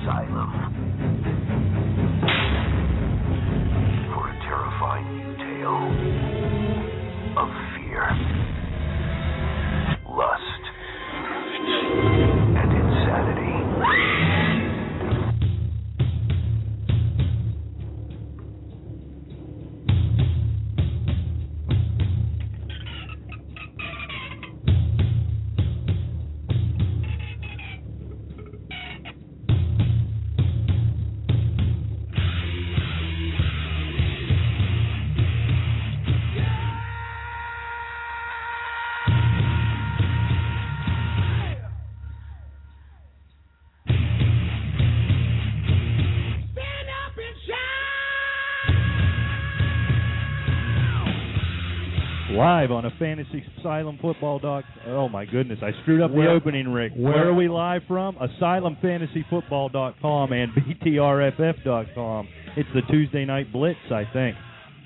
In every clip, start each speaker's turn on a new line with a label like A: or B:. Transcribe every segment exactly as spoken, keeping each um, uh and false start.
A: Asylum. For a terrifying new tale of fear, lust, and insanity.
B: Live on a Fantasy Asylum Football Doc. Oh my goodness, I screwed up the
C: Where-
B: opening, Rick.
C: where-
B: Where are we live from? Asylum Fantasy Football dot com and B T R F F dot com. It's the Tuesday Night Blitz, I think.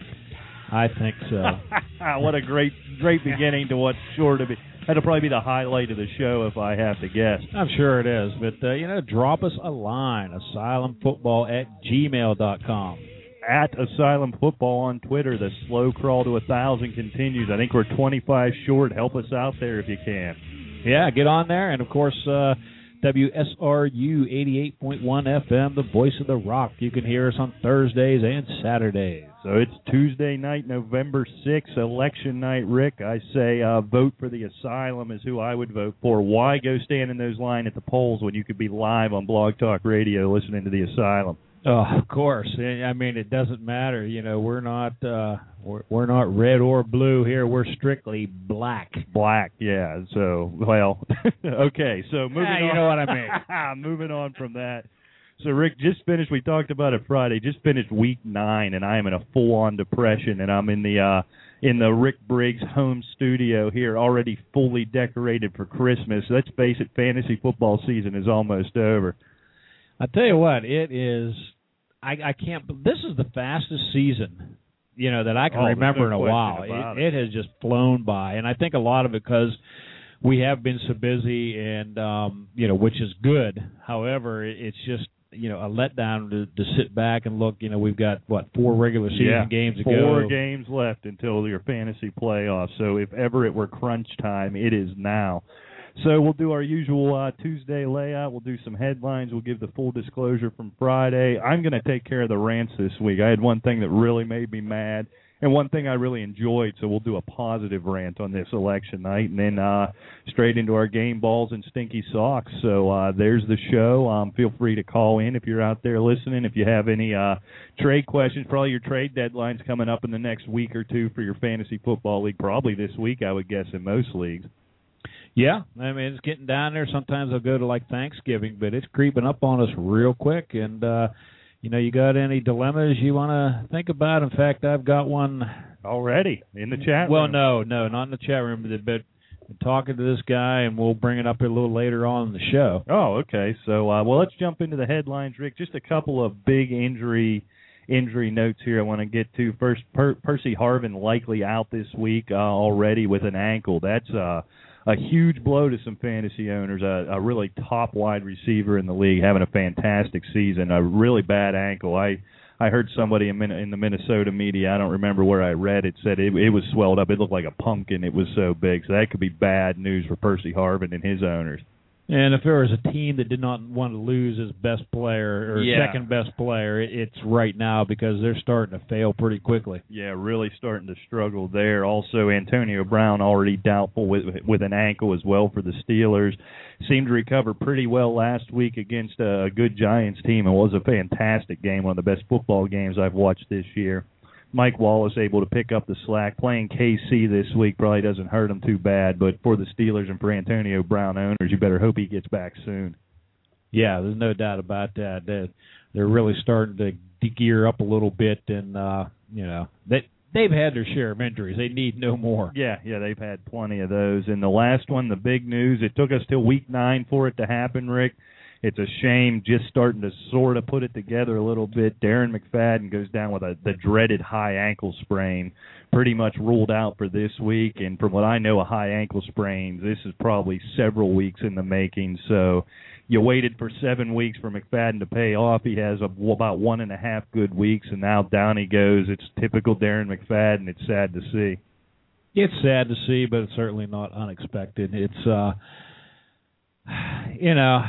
C: I think so.
B: What a great, great beginning to what's sure to be. That'll probably be the highlight of the show if I have to guess.
C: I'm sure it is. But, uh, you know, drop us a line, asylum football at gmail dot com.
B: At Asylum Football on Twitter. The slow crawl to a thousand continues. I think we're twenty-five short. Help us out there if you can.
C: Yeah, get on there. And, of course, uh, W S R U eighty-eight point one F M, the voice of the rock. You can hear us on Thursdays and Saturdays.
B: So it's Tuesday night, November sixth, election night, Rick. I say uh, vote for the Asylum is who I would vote for. Why go stand in those line at the polls when you could be live on Blog Talk Radio listening to the Asylum?
C: Oh, of course. I mean, it doesn't matter. You know, we're not uh, we're, we're not red or blue here. We're strictly black.
B: Black, yeah. So, well, okay. So moving
C: Ah,
B: on.
C: you know what I
B: mean. Moving on from that. So, Rick, just finished. We talked about it Friday. Just finished week nine, and I am in a full-on depression. And I'm in the uh, in the Rick Briggs home studio here, already fully decorated for Christmas. Let's face it, fantasy football season is almost over.
C: I tell you what, it is. I, I can't. This is the fastest season, you know, that I can
B: Oh,
C: remember
B: no
C: in a
B: question
C: while.
B: about
C: It, it has just flown by, and I think a lot of it because we have been so busy, and um, you know, which is good. However, it, it's just you know a letdown to, to sit back and look. You know, we've got what four regular season
B: yeah,
C: games to
B: four
C: go.
B: Four games left until your fantasy playoffs. So if ever it were crunch time, it is now. So we'll do our usual uh, Tuesday layout. We'll do some headlines. We'll give the full disclosure from Friday. I'm going to take care of the rants this week. I had one thing that really made me mad and one thing I really enjoyed, so we'll do a positive rant on this election night, and then uh, straight into our game balls and stinky socks. So uh, there's the show. Um, feel free to call in if you're out there listening. If you have any uh, trade questions, probably your trade deadline's coming up in the next week or two for your fantasy football league, probably this week, I would guess, in most leagues.
C: Yeah, I mean, it's getting down there. Sometimes I'll go to, like, Thanksgiving, but it's creeping up on us real quick. And, uh, you know, you got any dilemmas you want to think about? In fact, I've got one.
B: Already in the chat
C: well,
B: room?
C: Well, no, no, not in the chat room, but I'm talking to this guy, and we'll bring it up a little later on in the show.
B: Oh, okay. So, uh, well, let's jump into the headlines, Rick. Just a couple of big injury injury notes here I want to get to. First, per- Percy Harvin likely out this week uh, already with an ankle. That's uh, a huge blow to some fantasy owners. A, a really top wide receiver in the league having a fantastic season. A really bad ankle. I I heard somebody in, in the Minnesota media, I don't remember where I read it, said it, it was swelled up. It looked like a pumpkin. It was so big. So that could be bad news for Percy Harvin and his owners.
C: And if there was a team that did not want to lose his best player or
B: yeah.
C: second best player, it, it's right now because they're starting to fail pretty quickly.
B: Yeah, really starting to struggle there. Also, Antonio Brown already doubtful with with an ankle as well for the Steelers. Seemed to recover pretty well last week against a good Giants team. It was a fantastic game, one of the best football games I've watched this year. Mike Wallace able to pick up the slack. Playing K C this week probably doesn't hurt him too bad, but for the Steelers and for Antonio Brown owners, you better hope he gets back soon.
C: Yeah, there's no doubt about that. They're, they're really starting to de-gear up a little bit, and, uh, you know, they, they've had their share of injuries. They need no more.
B: Yeah, yeah, they've had plenty of those. And the last one, the big news, it took us till week nine for it to happen, Rick. It's a shame just starting to sort of put it together a little bit. Darren McFadden goes down with a, the dreaded high ankle sprain, pretty much ruled out for this week. And from what I know, a high ankle sprain, this is probably several weeks in the making. So you waited for seven weeks for McFadden to pay off. He has a, about one and a half good weeks, and now down he goes. It's typical Darren McFadden. It's sad to see.
C: It's sad to see, but it's certainly not unexpected. It's, uh, you know,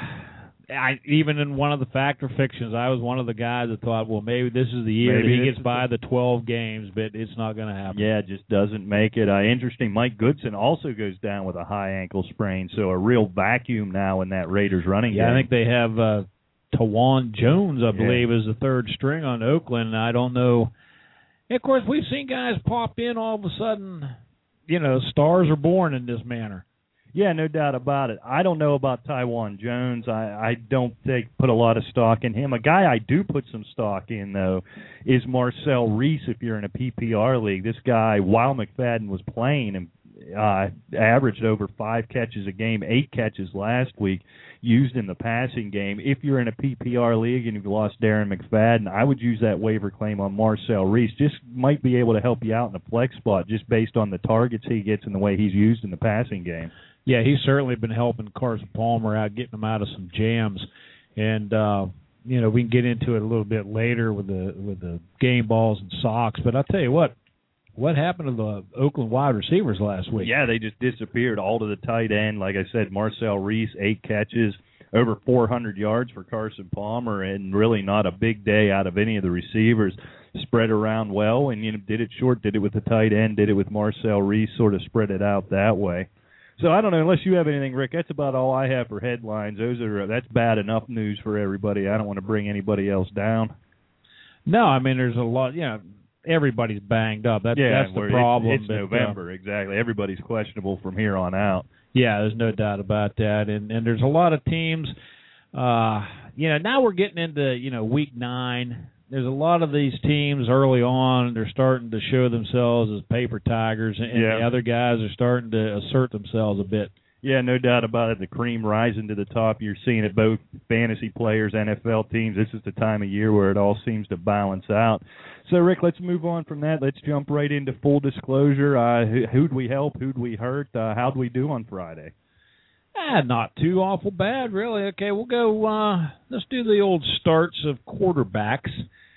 C: I even in one of the Factor fictions, I was one of the guys that thought, well, maybe this is the year
B: Maybe
C: that he
B: this
C: gets by the twelve games, but it's not going to happen.
B: Yeah, it just doesn't make it. Uh, interesting, Mike Goodson also goes down with a high ankle sprain, so a real vacuum now in that Raiders running
C: Yeah,
B: game.
C: I think they have uh, Tawan Jones, I believe,
B: Yeah.
C: is the third string on Oakland. I don't know. And of course, we've seen guys pop in all of a sudden. You know, stars are born in this manner.
B: Yeah, no doubt about it. I don't know about Taiwan Jones. I, I don't think put a lot of stock in him. A guy I do put some stock in, though, is Marcel Reese if you're in a P P R league. This guy, while McFadden was playing, and uh, averaged over five catches a game, eight catches last week, used in the passing game. If you're in a P P R league and you've lost Darren McFadden, I would use that waiver claim on Marcel Reese. Just might be able to help you out in a flex spot just based on the targets he gets and the way he's used in the passing game.
C: Yeah, he's certainly been helping Carson Palmer out, getting him out of some jams. And, uh, you know, we can get into it a little bit later with the with the game balls and socks. But I'll tell you what, what happened to the Oakland wide receivers last week?
B: Yeah, they just disappeared all to the tight end. Like I said, Marcel Reese, eight catches, over four hundred yards for Carson Palmer, and really not a big day out of any of the receivers. Spread around well, and you know, did it short, did it with the tight end, did it with Marcel Reese, sort of spread it out that way. So I don't know, unless you have anything, Rick, that's about all I have for headlines. Those are that's bad enough news for everybody. I don't want to bring anybody else down.
C: No, I mean, there's a lot, you know, everybody's banged up. That,
B: yeah,
C: that's the problem.
B: It's, it's
C: but,
B: November,
C: uh,
B: exactly. Everybody's questionable from here on out.
C: Yeah, there's no doubt about that. And and there's a lot of teams, uh, you know, now we're getting into, you know, week nine. There's a lot of these teams early on, they're starting to show themselves as paper tigers, and
B: yeah.
C: the other guys are starting to assert themselves a bit.
B: Yeah, no doubt about it. The cream rising to the top. You're seeing it both fantasy players, N F L teams. This is the time of year where it all seems to balance out. So, Rick, let's move on from that. Let's jump right into full disclosure. Uh, who, who'd we help? Who'd we hurt? Uh, how'd we do on Friday?
C: Ah, not too awful bad, really. Okay, we'll go, uh, let's do the old starts of quarterbacks.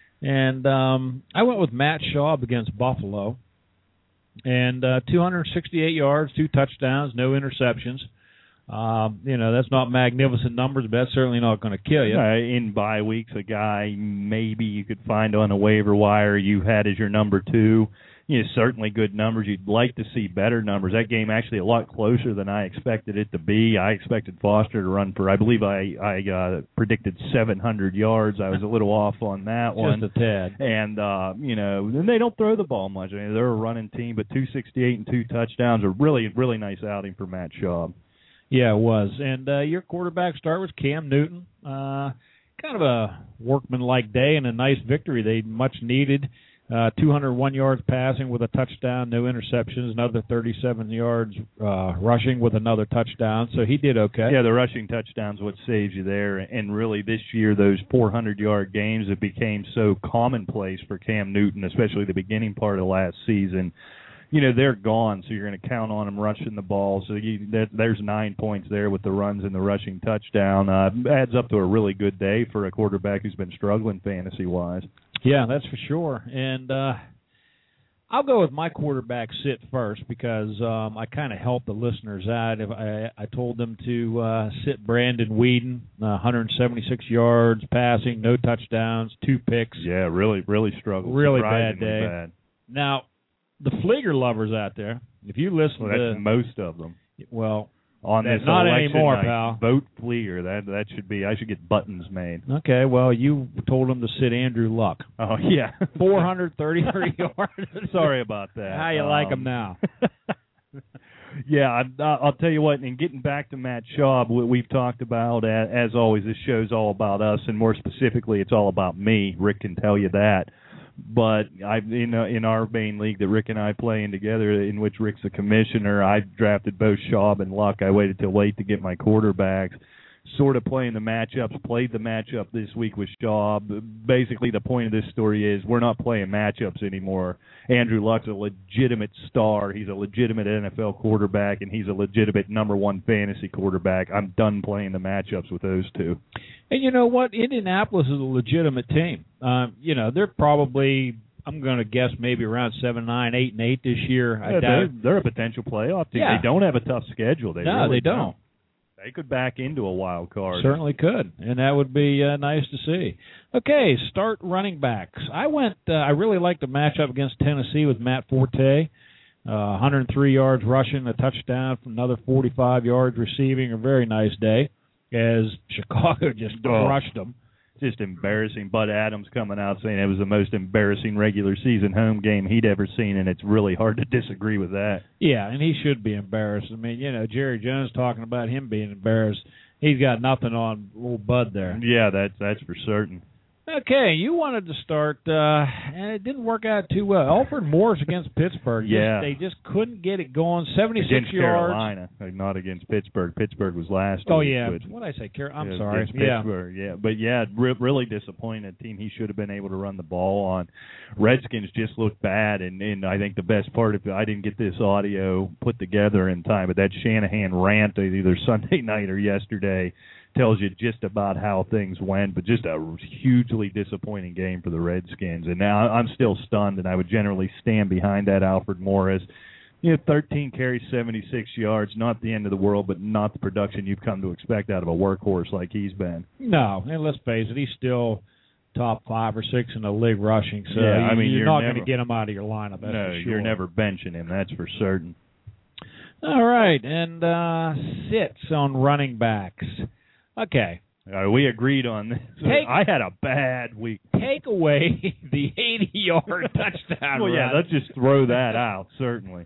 C: And um, I went with Matt Schaub against Buffalo. And uh, two hundred sixty-eight yards, two touchdowns, no interceptions. Um, you know, that's not magnificent numbers, but that's certainly not going to kill you.
B: Uh, in bye weeks, a guy maybe you could find on a waiver wire you had as your number two. You know, certainly good numbers. You'd like to see better numbers. That game actually a lot closer than I expected it to be. I expected Foster to run for, I believe I, I uh, predicted seven hundred yards. I was a little off on that one.
C: Just a tad.
B: And, uh, you know, and they don't throw the ball much. I mean, they're a running team, but two sixty-eight and two touchdowns are really, really nice outing for Matt Schaub.
C: Yeah, it was. And uh, your quarterback start was Cam Newton. Uh, kind of a workmanlike day and a nice victory they much needed. Uh, two hundred one yards passing with a touchdown, no interceptions, another thirty-seven yards uh, rushing with another touchdown. So he did okay.
B: Yeah, the rushing touchdown's what saves you there. And really this year, those four hundred yard games that became so commonplace for Cam Newton, especially the beginning part of last season, you know, they're gone, so you're going to count on them rushing the ball. So you, that, there's nine points there with the runs and the rushing touchdown. Uh, adds up to a really good day for a quarterback who's been struggling fantasy-wise.
C: Yeah, that's for sure. And uh, I'll go with my quarterback sit first because um, I kind of helped the listeners out. If I, I told them to uh, sit Brandon Whedon, uh, one hundred seventy-six yards passing, no touchdowns, two picks.
B: Yeah, really, really struggled.
C: Really bad day.
B: Bad.
C: Now, the Flieger lovers out there, if you listen
B: well, that's
C: to
B: most of them.
C: Well,
B: on this
C: not
B: election
C: anymore,
B: night,
C: pal.
B: Vote Flieger. That that should be. I should get buttons made.
C: Okay, well, you told them to sit Andrew Luck.
B: Oh yeah,
C: four hundred thirty-three yards.
B: Sorry about that.
C: How you um, like him now?
B: Yeah, I, I'll tell you what. And getting back to Matt Schaub, we've talked about as always. This show's all about us, and more specifically, it's all about me. Rick can tell you that. But I, in uh, in our main league that Rick and I play in together, in which Rick's the commissioner, I drafted both Schaub and Luck. I waited till late to get my quarterbacks. sort of playing the matchups, played the matchup this week with Shaw. Basically, the point of this story is we're not playing matchups anymore. Andrew Luck's a legitimate star. He's a legitimate N F L quarterback, and he's a legitimate number one fantasy quarterback. I'm done playing the matchups with those two.
C: And you know what? Indianapolis is a legitimate team. Um, you know, they're probably, I'm going to guess, maybe around seven, nine, eight, and eight this year.
B: Yeah,
C: I
B: they're, they're a potential playoff team.
C: Yeah.
B: They don't have a tough schedule. They
C: no,
B: really
C: they don't.
B: They could back into a wild card.
C: Certainly could, and that would be uh, nice to see. Okay, start running backs. I went. Uh, I really liked the matchup against Tennessee with Matt Forte. Uh, one hundred three yards rushing, a touchdown, another forty-five yards receiving. A very nice day, as Chicago just
B: Oh.
C: crushed them.
B: Just embarrassing. Bud Adams coming out saying it was the most embarrassing regular season home game he'd ever seen, and it's really hard to disagree with that.
C: Yeah, and he should be embarrassed. I mean, you know, Jerry Jones talking about him being embarrassed. He's got nothing on little Bud there.
B: Yeah, that's that's for certain.
C: Okay, you wanted to start, uh, and it didn't work out too well. Alfred Morris against Pittsburgh.
B: Yeah.
C: Just, they just couldn't get it going. seventy-six
B: Against
C: yards.
B: Carolina, not against Pittsburgh. Pittsburgh was last
C: Oh,
B: week,
C: yeah.
B: but-
C: What did I say? Car- I'm
B: Yeah,
C: sorry.
B: against
C: Yeah.
B: Pittsburgh, yeah. But, yeah, re- really disappointed team he should have been able to run the ball on. Redskins just looked bad, and, and I think the best part of it, I didn't get this audio put together in time, but that Shanahan rant either Sunday night or yesterday tells you just about how things went, but just a hugely disappointing game for the Redskins. And now I'm still stunned, and I would generally stand behind that Alfred Morris. You know, thirteen carries, seventy-six yards, not the end of the world, but not the production you've come to expect out of a workhorse like he's been.
C: No, and let's face it, he's still top five or six in the league rushing, so
B: Yeah, I
C: you-
B: mean,
C: you're,
B: you're
C: not
B: never-
C: going to get him out of your lineup, that's
B: no,
C: for sure.
B: you're never benching him, that's for certain.
C: All right, and uh, sits on running backs. Okay.
B: Uh, we agreed on this.
C: Take-
B: I had a bad week.
C: Take away the eighty-yard touchdown
B: Well, yeah,
C: run.
B: let's just throw that out, certainly.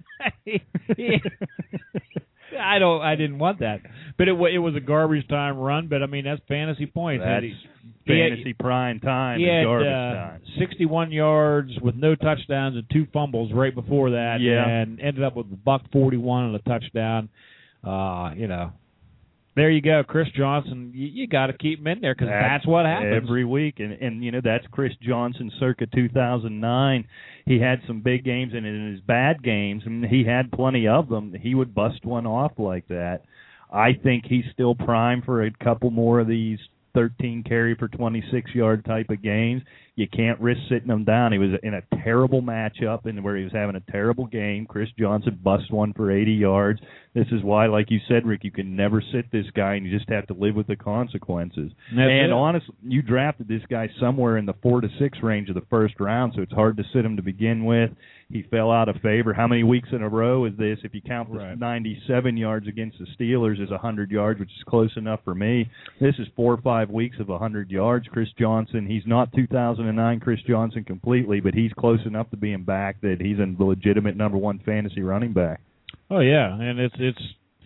C: I don't. I didn't want that, but it wa- it was a garbage time run. But I mean, that's fantasy points.
B: That's
C: He- he had-
B: fantasy prime time
C: He
B: and
C: had
B: garbage
C: uh,
B: time.
C: sixty-one yards with no touchdowns and two fumbles right before that,
B: Yeah.
C: and ended up with a buck forty-one and a touchdown. Uh, you know, there you go, Chris Johnson. You, you got to keep him in there because that's, that's what happens
B: every week, and and you know that's Chris Johnson, circa two thousand nine. He had some big games, and in his bad games, and he had plenty of them, he would bust one off like that. I think he's still primed for a couple more of these thirteen carry for twenty-six yard type of games. You can't risk sitting him down. He was in a terrible matchup and where he was having a terrible game. Chris Johnson busts one for eighty yards. This is why, like you said, Rick, you can never sit this guy, and you just have to live with the consequences.
C: That's
B: and
C: it.
B: honestly, you drafted this guy somewhere in the four to six range of the first round, so it's hard to sit him to begin with. He fell out of favor. How many weeks in a row is this? If you count the
C: Right.
B: ninety-seven yards against the Steelers as one hundred yards, which is close enough for me, this is four or five weeks of one hundred yards. Chris Johnson, he's not two thousand nine Chris Johnson completely, but he's close enough to being back that he's a legitimate number one fantasy running back.
C: Oh yeah, and it's it's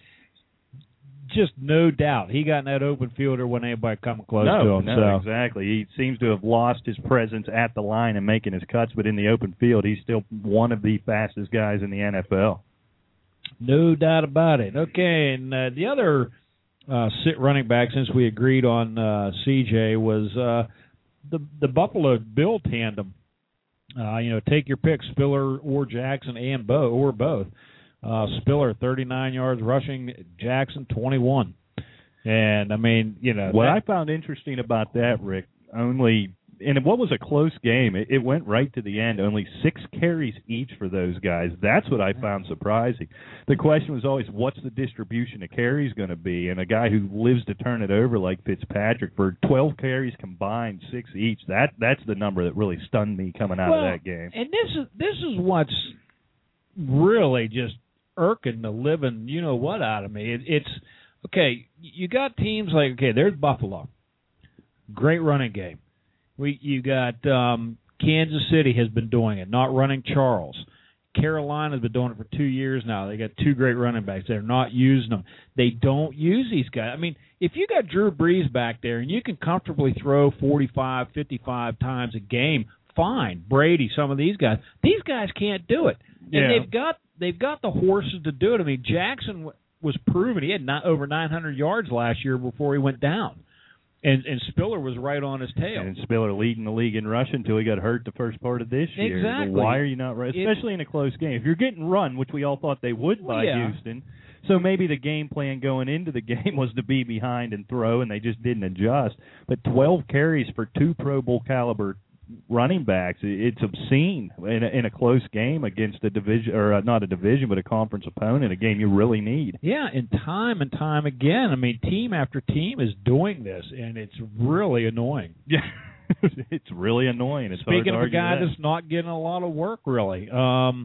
C: just no doubt he got in that open fielder when anybody come close
B: no,
C: to him.
B: no,
C: so.
B: exactly. He seems to have lost his presence at the line and making his cuts, but in the open field, he's still one of the fastest guys in the N F L.
C: No doubt about it. Okay, and uh, the other uh, sit running back, since we agreed on uh, C J, was uh, the the Buffalo Bill tandem. Uh, you know, take your pick, Spiller or Jackson, and both or both. Uh, Spiller thirty-nine yards rushing, Jackson twenty-one. And I mean, you know,
B: What
C: that,
B: I found interesting about that, Rick, only and what was a close game, it, it went right to the end. Only six carries each for those guys. That's what I found surprising. The question was always, what's the distribution of carries going to be? And a guy who lives to turn it over like Fitzpatrick, for twelve carries combined, six each, that that's the number that really stunned me coming out
C: well,
B: of that game.
C: And this is this is what's really just irking the living you know what out of me. It, it's okay. You got teams like okay, there's Buffalo, great running game. We you got um, Kansas City has been doing it, not running Charles. Carolina's been doing it for two years now. They got two great running backs. They're not using them. They don't use these guys. I mean, if you got Drew Brees back there and you can comfortably throw forty-five, fifty-five times a game, fine. Brady, some of these guys. These guys can't do it. And
B: Yeah.
C: they've got they've got the horses to do it. I mean, Jackson was proven. He had not over nine hundred yards last year before he went down. And and Spiller was right on his tail.
B: And Spiller leading the league in rushing until he got hurt the first part of this year.
C: Exactly.
B: Why are you not right? Especially in a close game. If you're getting run, which we all thought they would by
C: yeah.
B: Houston, so maybe the game plan going into the game was to be behind and throw, and they just didn't adjust. But twelve carries for two Pro Bowl caliber running backs, it's obscene in a, in a close game against a division, or uh, not a division, but a conference opponent, a game you really need.
C: Yeah, and time and time again. I mean, team after team is doing this, and it's really annoying.
B: Yeah, it's really annoying. It's
C: Speaking
B: hard to
C: of a guy
B: that.
C: that's not getting a lot of work, really, um,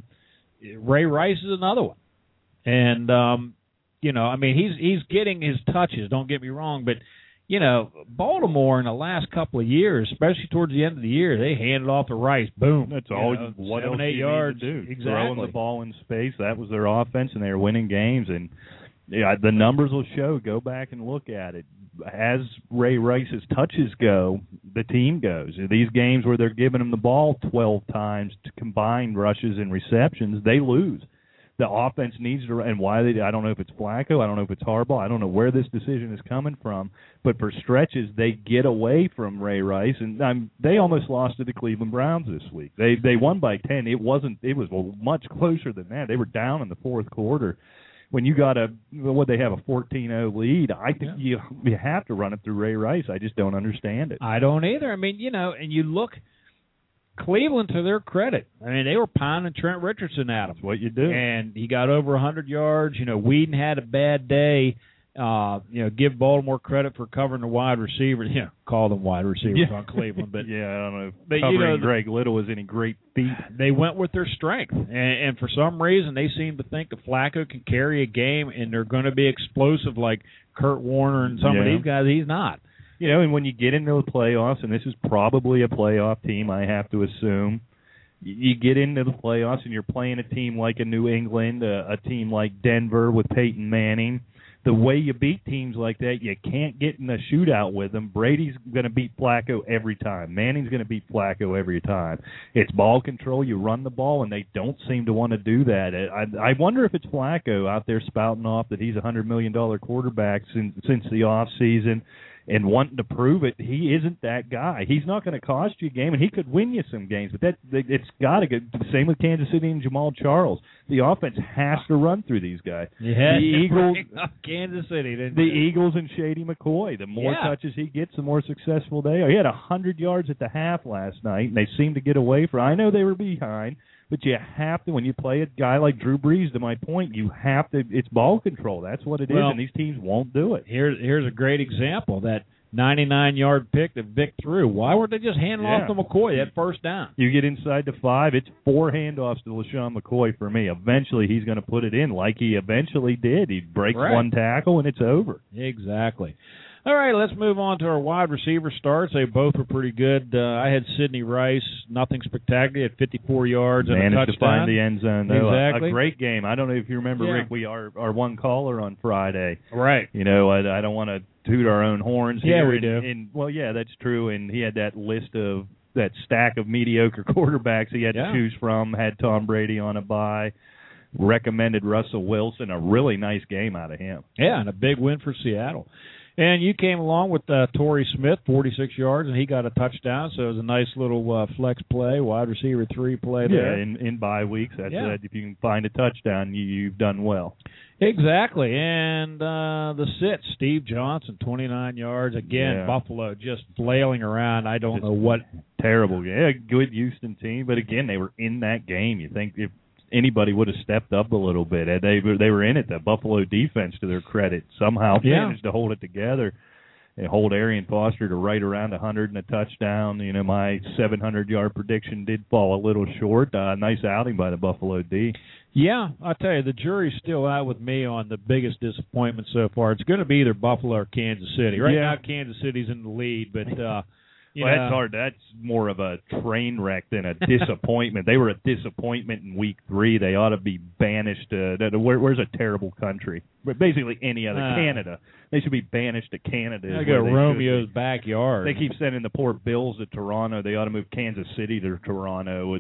C: Ray Rice is another one. And, um, you know, I mean, he's he's getting his touches, don't get me wrong, but you know, Baltimore in the last couple of years, especially towards the end of the year, they handed off to Rice. Boom.
B: That's all.
C: know,
B: what
C: seven,
B: else
C: eight
B: do you
C: yards.
B: need to do?
C: Exactly.
B: Throwing the ball in space. That was their offense, and they were winning games. And yeah, the numbers will show. Go back and look at it. As Ray Rice's touches go, the team goes. These games where they're giving him the ball twelve times to combined rushes and receptions, they lose. The offense needs to, and why they, I don't know if it's Flacco, I don't know if it's Harbaugh, I don't know where this decision is coming from, but for stretches they get away from Ray Rice, and um, they almost lost to the Cleveland Browns this week. They they won by ten. It wasn't. It was much closer than that. They were down in the fourth quarter. When you got a what they have a fourteen oh lead, I think yeah. you you have to run it through Ray Rice. I just don't understand it.
C: I don't either. I mean, you know, and you look. Cleveland, to their credit, I mean, they were pounding Trent Richardson at him.
B: That's what you do.
C: And he got over one hundred yards. You know, Whedon had a bad day. Uh, you know, give Baltimore credit for covering the wide receiver. Yeah, call them wide receivers
B: yeah.
C: on Cleveland. But
B: yeah, I don't know if
C: but,
B: covering
C: you know,
B: Greg Little was any great feat.
C: They went with their strength. And, and for some reason, they seem to think that Flacco can carry a game and they're going to be explosive like Kurt Warner and some
B: yeah.
C: of these guys. He's not.
B: You know, and when you get into the playoffs, and this is probably a playoff team, I have to assume, you get into the playoffs and you're playing a team like a New England, a, a team like Denver with Peyton Manning. The way you beat teams like that, you can't get in a shootout with them. Brady's going to beat Flacco every time. Manning's going to beat Flacco every time. It's ball control. You run the ball, and they don't seem to want to do that. I, I wonder if it's Flacco out there spouting off that he's a one hundred million dollars quarterback since, since the offseason. And wanting to prove it, he isn't that guy. He's not going to cost you a game, and he could win you some games. But that it's got to go. Same with Kansas City and Jamal Charles. The offense has to run through these guys.
C: Yeah,
B: the Eagles,
C: Kansas City. Didn't
B: the
C: you?
B: Eagles and Shady McCoy. The more
C: yeah.
B: touches he gets, the more successful they are. He had a hundred yards at the half last night, and they seemed to get away from. I know they were behind. But you have to, when you play a guy like Drew Brees, to my point, you have to, it's ball control. That's what it
C: well,
B: is, and these teams won't do it.
C: Here's, here's a great example, that ninety-nine-yard pick that Vic threw. Why weren't they just handing
B: yeah.
C: off to McCoy that first down?
B: You get inside the five, it's four handoffs to LaShawn McCoy for me. Eventually, he's going to put it in like he eventually did. He breaks
C: right.
B: one tackle, and it's over.
C: Exactly. All right, let's move on to our wide receiver starts. They both were pretty good. Uh, I had Sidney Rice, nothing spectacular. He had fifty-four yards and
B: Managed
C: a touchdown.
B: to find the end zone, though.
C: Exactly.
B: A, a great game. I don't know if you remember,
C: yeah.
B: Rick, we are our one caller on Friday.
C: Right.
B: You know, I, I don't want to toot our own horns
C: yeah,
B: here.
C: we
B: and,
C: do.
B: And, well, yeah, that's true. And he had that list of that stack of mediocre quarterbacks he had
C: yeah.
B: to choose from. Had Tom Brady on a bye. Recommended Russell Wilson. A really nice game out of him.
C: Yeah, and a big win for Seattle. And you came along with uh, Torrey Smith, forty-six yards, and he got a touchdown. So it was a nice little uh, flex play, wide receiver three play there.
B: Yeah, in, in bye weeks, that's
C: yeah.
B: it. If you can find a touchdown, you, you've done well.
C: Exactly. And uh, the sit, Steve Johnson, twenty-nine yards. Again,
B: yeah.
C: Buffalo just flailing around. I don't
B: just
C: know what.
B: Terrible. Yeah, good Houston team. But, again, they were in that game. You think if anybody would have stepped up a little bit. They they were in it. The Buffalo defense, to their credit, somehow
C: yeah.
B: managed to hold it together and hold Arian Foster to right around one hundred and a touchdown. You know, my seven hundred yard prediction did fall a little short. Uh, nice outing by the Buffalo D.
C: Yeah, I'll tell you, the jury's still out with me on the biggest disappointment so far. It's going to be either Buffalo or Kansas City. Right
B: yeah.
C: now, Kansas City's in the lead, but uh, you
B: well,
C: know,
B: that's hard. That's more of a train wreck than a disappointment. They were a disappointment in week three. They ought to be banished to, to where, where's a terrible country? But basically any other uh, Canada. They should be banished to Canada.
C: I go Romeo's backyard.
B: They keep sending the poor Bills to Toronto. They ought to move Kansas City to Toronto.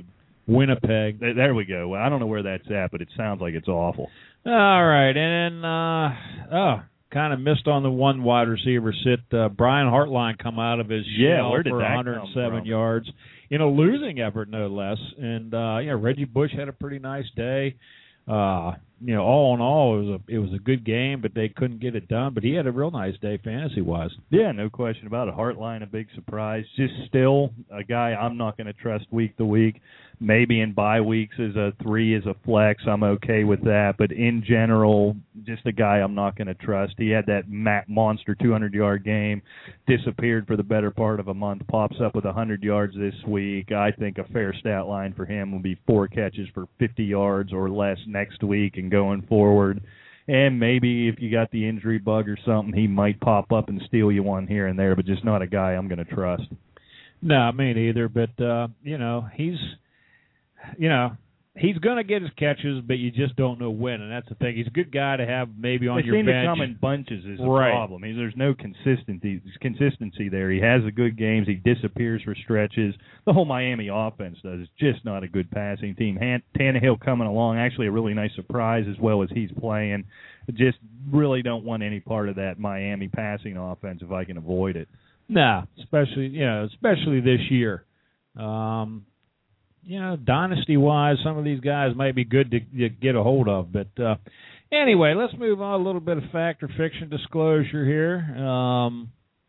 C: Winnipeg.
B: There we go. Well, I don't know where that's at, but it sounds like it's awful.
C: All right, and then uh, oh, kind of missed on the one wide receiver sit. Uh, Brian Hartline come out of his
B: Yeah,
C: shell
B: where did
C: for
B: that
C: one hundred seven
B: come from?
C: yards in a losing effort, no less. And uh, yeah, Reggie Bush had a pretty nice day. Uh, you know, all in all, it was a it was a good game, but they couldn't get it done. But he had a real nice day fantasy wise.
B: Yeah, no question about it. Hartline, a big surprise. Just still a guy I'm not going to trust week to week. Maybe in bye weeks as a three, as a flex, I'm okay with that. But in general, just a guy I'm not going to trust. He had that monster two hundred yard game, disappeared for the better part of a month, pops up with one hundred yards this week. I think a fair stat line for him will be four catches for fifty yards or less next week and going forward. And maybe if you got the injury bug or something, he might pop up and steal you one here and there, but just not a guy I'm going to trust.
C: No, me neither. But, uh, you know, he's... You know, he's going to get his catches, but you just don't know when, and that's the thing. He's a good guy to have maybe on
B: they
C: your
B: seem
C: bench.
B: to come in bunches is the
C: Right.
B: problem. I mean, there's no consistency consistency there. He has the good games. He disappears for stretches. The whole Miami offense does. It's just not a good passing team. Han- Tannehill coming along, actually a really nice surprise as well as he's playing. Just really don't want any part of that Miami passing offense if I can avoid it.
C: No, especially, you know, especially this year. Um You know, dynasty-wise, some of these guys might be good to get a hold of. But uh, anyway, let's move on. A little bit of fact or fiction disclosure here. Um,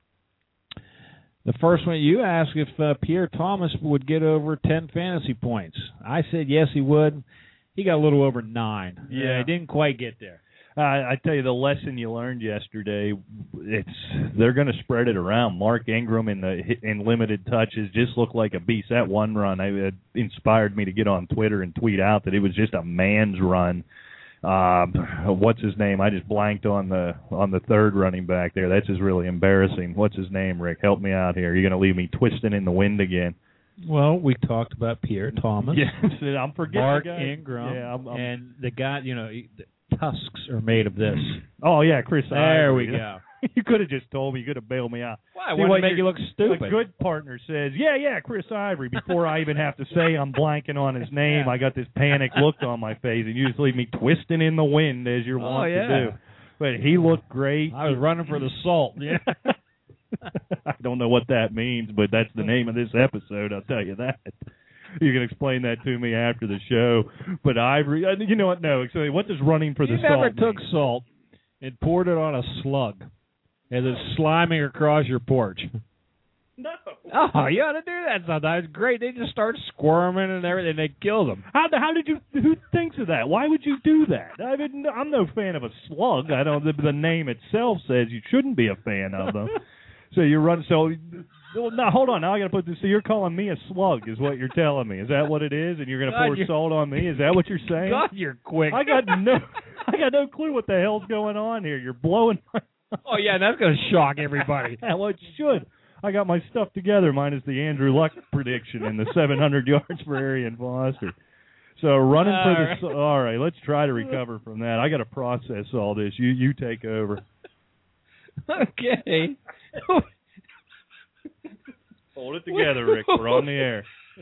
C: the first one, you asked if uh, Pierre Thomas would get over ten fantasy points. I said yes, he would. He got a little over nine.
B: Yeah.
C: Uh, he didn't quite get there.
B: Uh, I tell you, the lesson you learned yesterday, it's they're going to spread it around. Mark Ingram in the in limited touches just looked like a beast. That one run I, it inspired me to get on Twitter and tweet out that it was just a man's run. Uh, what's his name? I just blanked on the on the third running back there. That's just really embarrassing. What's his name, Rick? Help me out here. You're going to leave me twisting in the wind again.
C: Well, we talked about Pierre Thomas.
B: Yes, I'm forgetting.
C: Mark
B: the guy.
C: Ingram.
B: Yeah, I'm, I'm,
C: and the guy, you know, the tusks are made of this.
B: Oh, yeah, Chris
C: There
B: Ivory.
C: we go.
B: You could have just told me. You could have bailed me out.
C: Why?
B: See,
C: Why
B: what
C: to make
B: your-
C: you look stupid?
B: A good partner says, yeah, yeah, Chris Ivory. Before I even have to say I'm blanking on his name, I got this panic look on my face, and you just leave me twisting in the wind as you're
C: Oh,
B: wont
C: yeah.
B: to do. But he looked great.
C: I was running for the salt.
B: Yeah. I don't know what that means, but that's the name of this episode, I'll tell you that. You can explain that to me after the show. But Ivory, you know what? No, so what does running for the
C: You
B: salt
C: never took
B: mean?
C: salt and poured it on a slug as it's sliming across your porch.
B: No.
C: Oh, you ought to do that sometimes. Great. They just start squirming and everything. They kill them.
B: How how did you? Who thinks of that? Why would you do that? I mean, I'm no fan of a slug. I don't. The, the name itself says you shouldn't be a fan of them. So you run. So now hold on. Now I got to put this. So you're calling me a slug, is what you're telling me? Is that what it is? And you're going to
C: God,
B: pour
C: you're-
B: salt on me? Is that what you're saying?
C: God, you're quick.
B: I got no. I got no clue what the hell's going on here. You're blowing. My
C: Oh, yeah, that's going to shock everybody.
B: well, it should. I got my stuff together, minus the Andrew Luck prediction and the seven hundred yards for Arian Foster. So running
C: All
B: for
C: right.
B: the all right, let's try to recover from that. I got to process all this. You you take over.
C: Okay.
B: Hold it together, Rick. We're on the air.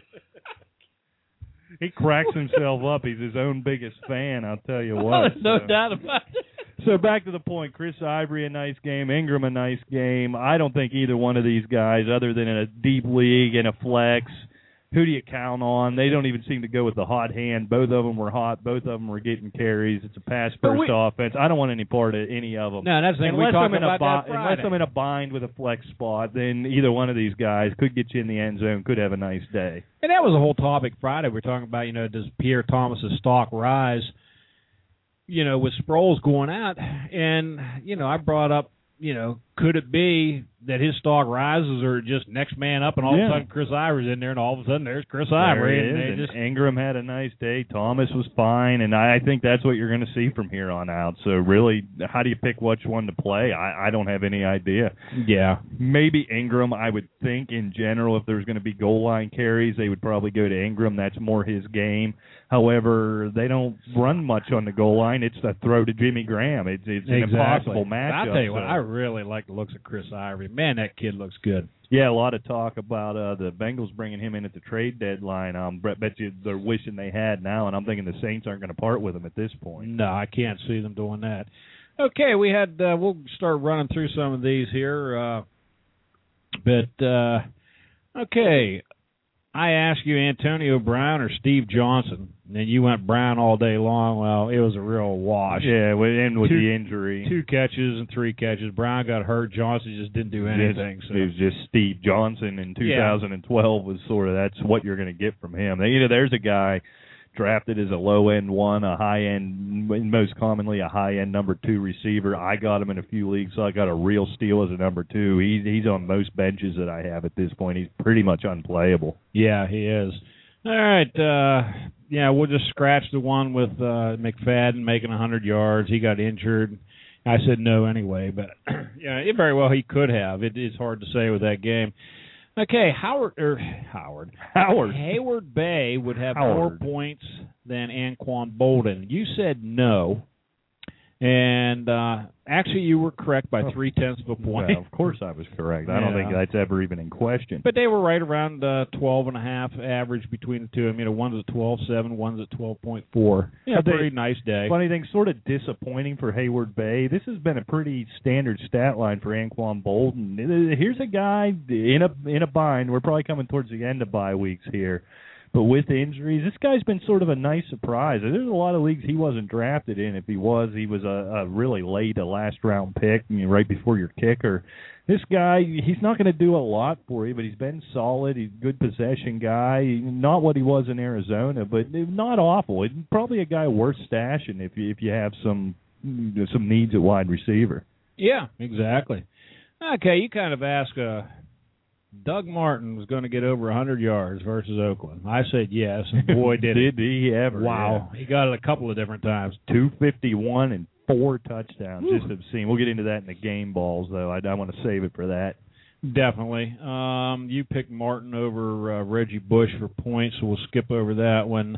B: He cracks himself up. He's his own biggest fan. I'll tell you what.
C: There's no
B: So-
C: doubt about it.
B: So back to the point, Chris Ivory, a nice game, Ingram, a nice game. I don't think either one of these guys, other than in a deep league and a flex, who do you count on? They don't even seem to go with the hot hand. Both of them were hot. Both of them were getting carries. It's a pass-first
C: we-
B: offense. I don't want any part of any of them.
C: No, that's the thing. We
B: Unless
C: talked
B: I'm, in a
C: about
B: bi-
C: that Friday.
B: unless I'm in a bind with a flex spot, then either one of these guys could get you in the end zone, could have a nice day.
C: And that was the whole topic Friday. We were talking about, you know, does Pierre Thomas's stock rise, you know, with Sproles going out? And, you know, I brought up, you know, could it be that his stock rises or just next man up and all
B: Yeah.
C: of a sudden Chris Ivory's in there and all of a sudden there's Chris
B: There
C: Ivory.
B: it
C: And
B: is,
C: they
B: and
C: just,
B: Ingram had a nice day. Thomas was fine, and I, I think that's what you're going to see from here on out. So really, how do you pick which one to play? I, I don't have any idea.
C: yeah.
B: Maybe Ingram, I would think in general, if there's going to be goal line carries, they would probably go to Ingram. That's more his game. However, they don't run much on the goal line. It's a throw to Jimmy Graham. It's, it's an
C: Exactly.
B: impossible matchup.
C: I'll tell you what,
B: so-
C: I really like the looks of Chris Ivory. man, that kid looks good.
B: Yeah, a lot of talk about uh, the Bengals bringing him in at the trade deadline. Um, bet bet you they're wishing they had now, and I'm thinking the Saints aren't going to part with him at this point.
C: No, I can't see them doing that. Okay, we had uh, we'll start running through some of these here, uh, but uh, okay. I asked you Antonio Brown or Steve Johnson, and you went Brown all day long. Well, it was a real wash.
B: Yeah, and with
C: two,
B: the injury.
C: Two catches and three catches. Brown got hurt. Johnson just didn't do anything.
B: It,
C: so.
B: it was just Steve Johnson in two thousand twelve was sort of, that's what you're going to get from him. You know, there's a guy drafted as a low-end one, a high-end, most commonly a high-end number two receiver. I got him in a few leagues, so I got a real steal as a number two. He's, he's on most benches that I have at this point. He's pretty much unplayable.
C: Yeah, he is. All right, uh, yeah, we'll just scratch the one with uh, McFadden making one hundred yards. He got injured. I said no anyway, but yeah, it very well he could have. It is hard to say with that game. Okay, Howard or Howard
B: Howard
C: Hayward Bay would have
B: Howard.
C: more points than Anquan Bolden. You said no, and uh, actually you were correct by three tenths of a point.
B: Well, of course I was correct. I don't
C: Yeah.
B: think that's ever even in question.
C: But they were right around uh, twelve and a half average between the two. I mean, one's at twelve point seven, one's at twelve point four. Yeah,
B: But they-
C: pretty nice day.
B: Funny thing, sort of disappointing for Hayward Bay. This has been a pretty standard stat line for Anquan Bolden. Here's a guy in a in a bind. We're probably coming towards the end of bye weeks here. But with injuries, this guy's been sort of a nice surprise. There's a lot of leagues he wasn't drafted in. If he was, he was a, a really late, a last-round pick, I mean, right before your kicker. This guy, he's not going to do a lot for you, but he's been solid. He's a good possession guy. Not what he was in Arizona, but not awful. He's probably a guy worth stashing if you, if you have some some needs at wide receiver.
C: Yeah, exactly. Okay, you kind of ask, uh, Doug Martin was going to get over one hundred yards versus Oakland. I said yes, and boy, did,
B: did he ever.
C: Wow,
B: yeah.
C: He got it a couple of different times.
B: two fifty-one and four touchdowns.
C: Whew.
B: Just obscene. We'll get into that in the game balls, though. I, I want to save it for that.
C: Definitely. Um, you picked Martin over uh, Reggie Bush for points, so we'll skip over that one.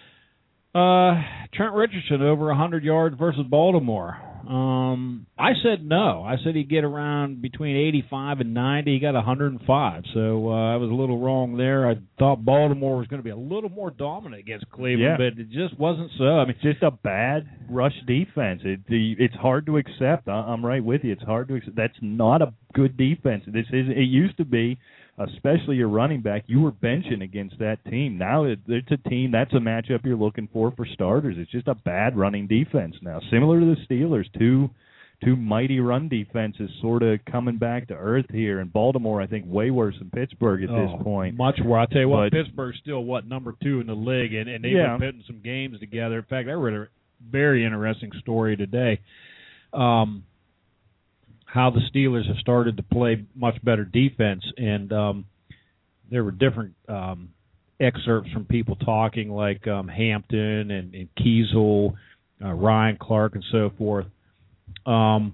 C: Uh, Trent Richardson over one hundred yards versus Baltimore. Um, I said no. I said he'd get around between eighty-five and ninety. He got one hundred five, so uh, I was a little wrong there. I thought Baltimore was going to be a little more dominant against Cleveland,
B: Yeah.
C: but it just wasn't so. I mean,
B: It's just a bad rush defense. It, the, it's hard to accept. I, I'm right with you. It's hard to accept. That's not a good defense. This is. It used to be, especially your running back, you were benching against that team. Now it, it's a team, that's a matchup you're looking for for starters. It's just a bad running defense now. Similar to the Steelers, two two mighty run defenses sort of coming back to earth here. And Baltimore, I think, way worse than Pittsburgh at
C: oh,
B: this point.
C: much worse. I'll tell you what,
B: But-
C: Pittsburgh's still, what, number two in the league, and, and they've
B: Yeah.
C: been putting some games together. In fact, I read a very interesting story today. Um, how the Steelers have started to play much better defense, and um, there were different um, excerpts from people talking, like um, Hampton and, and Kiesel, uh, Ryan Clark, and so forth. Um,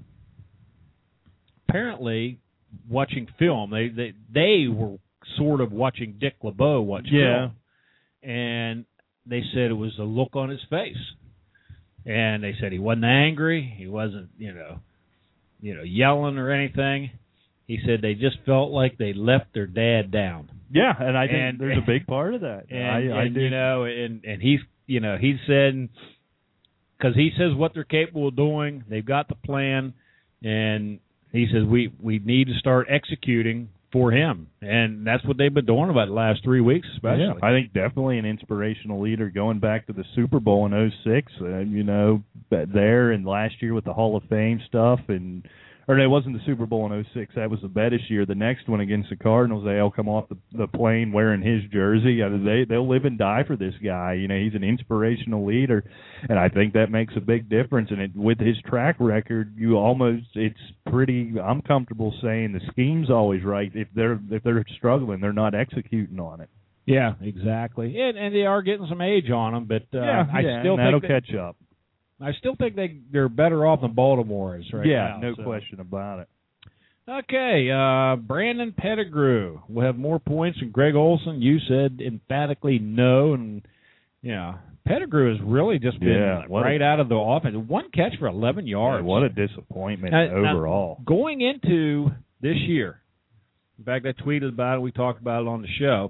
C: apparently, watching film, they, they they were sort of watching Dick LeBeau watch
B: Yeah.
C: film, and they said it was the look on his face, and they said he wasn't angry, he wasn't, you know, you know, yelling or anything. He said they just felt like they left their dad down.
B: Yeah, and I think
C: And-
B: there's a big part of that.
C: And,
B: I, I
C: and
B: do.
C: you know, and and he's, you know, he said, because he says what they're capable of doing, they've got the plan, and he says we we need to start executing for him, and that's what they've been doing about the last three weeks, especially.
B: Yeah, I think definitely an inspirational leader going back to the Super Bowl in oh six, uh, you know, there and last year with the Hall of Fame stuff, and or no, it wasn't the Super Bowl in oh six, that was the Bettis year. The next one against the Cardinals, they all come off the, the plane wearing his jersey. I mean, they, they'll live and die for this guy. You know, he's an inspirational leader, and I think that makes a big difference. And it, with his track record, you almost, it's pretty, I'm comfortable saying the scheme's always right. If they're if they're struggling, they're not executing on it.
C: Yeah, exactly. And, and they are getting some age on them, but uh,
B: yeah,
C: I
B: yeah,
C: still
B: and that'll
C: think that,
B: catch up.
C: I still think they they're better off than Baltimore is right
B: yeah,
C: now.
B: no
C: so.
B: question about it.
C: Okay, uh, Brandon Pettigrew will have more points than Greg Olson. You said emphatically no, and yeah, Pettigrew has really just been
B: Yeah, what
C: right
B: a-
C: out of the offense. One catch for eleven yards.
B: Yeah, what a disappointment
C: Now- now,
B: overall.
C: going into this year, in fact, I tweeted about it, we talked about it on the show,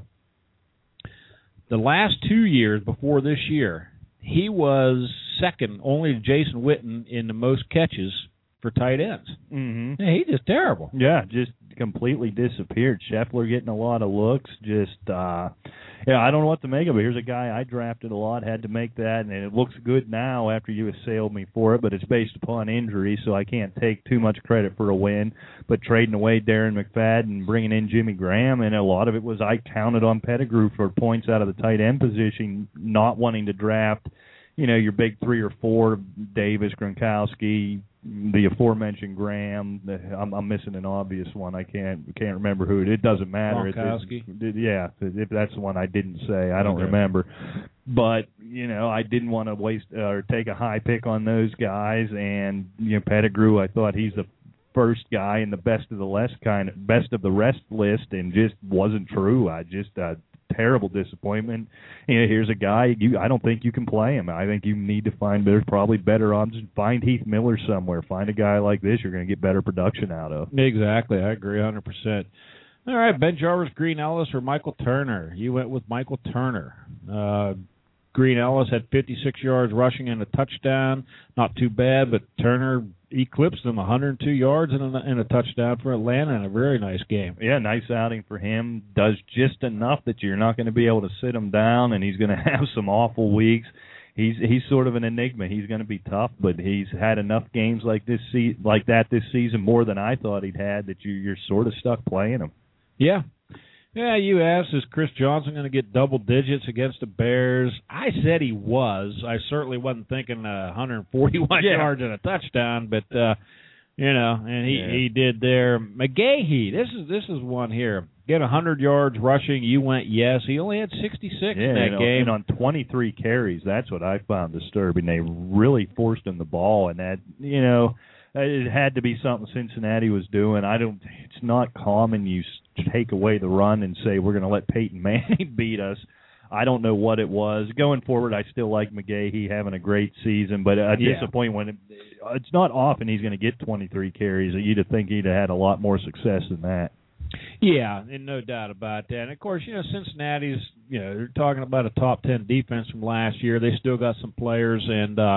C: the last two years before this year, he was second only to Jason Witten in the most catches for tight ends.
B: Mm-hmm.
C: Yeah, he just terrible.
B: Yeah, just completely disappeared. Scheffler getting a lot of looks. Just, uh, yeah, I don't know what to make of it. Here's a guy I drafted a lot, had to make that, and it looks good now after you assailed me for it, but it's based upon injury, so I can't take too much credit for a win. But trading away Darren McFadden and bringing in Jimmy Graham, and a lot of it was I counted on Pettigrew for points out of the tight end position, not wanting to draft, you know, your big three or four, Davis, Gronkowski, the aforementioned Graham. I'm, I'm missing an obvious one. I can't can't remember who it. It doesn't matter.
C: Gronkowski.
B: It, it, yeah, if that's the one I didn't say, I don't
C: Okay.
B: remember. But you know, I didn't want to waste uh, or take a high pick on those guys. And you know, Pettigrew, I thought he's the first guy in the best of the less kind of best of the rest list, and just wasn't true. I just. Uh, Terrible disappointment. You know, here's a guy, you I don't think you can play him. I think you need to find, there's probably better options. Find Heath Miller somewhere. Find a guy like this you're going to get better production out of.
C: Exactly. I agree one hundred percent. All right, Ben Jarvis, Green Ellis, or Michael Turner? You went with Michael Turner. Uh, Green Ellis had fifty-six yards rushing and a touchdown. Not too bad, but Turner eclipsed him, one hundred two yards and a, and a touchdown for Atlanta in a very nice game.
B: Yeah, nice outing for him. Does just enough that you're not going to be able to sit him down, and he's going to have some awful weeks. He's he's sort of an enigma. He's going to be tough, but he's had enough games like this se- like that this season, more than I thought he'd had, that you, you're sort of stuck playing him.
C: Yeah. Yeah, you asked, is Chris Johnson going to get double digits against the Bears? I said he was. I certainly wasn't thinking uh, one hundred forty-one
B: yeah.
C: yards and a touchdown, but uh, you know, and he,
B: yeah.
C: he did there. McGahee, this is this is one here. Get one hundred yards rushing. You went yes. He only had sixty-six
B: yeah,
C: in that
B: and,
C: game.
B: And on twenty-three carries, that's what I found disturbing. They really forced him the ball, and that, you know, it had to be something Cincinnati was doing. I don't. It's not common you take away the run and say we're going to let Peyton Manning beat us. I don't know what it was. Going forward, I still like McGahee having a great season, but a
C: Yeah.
B: disappointment when it, it's not often he's going to get twenty-three carries. You'd have think he'd have had a lot more success than that.
C: Yeah, and no doubt about that. And, of course, you know, Cincinnati's, you know, they're talking about a top ten defense from last year. They still got some players, and, uh,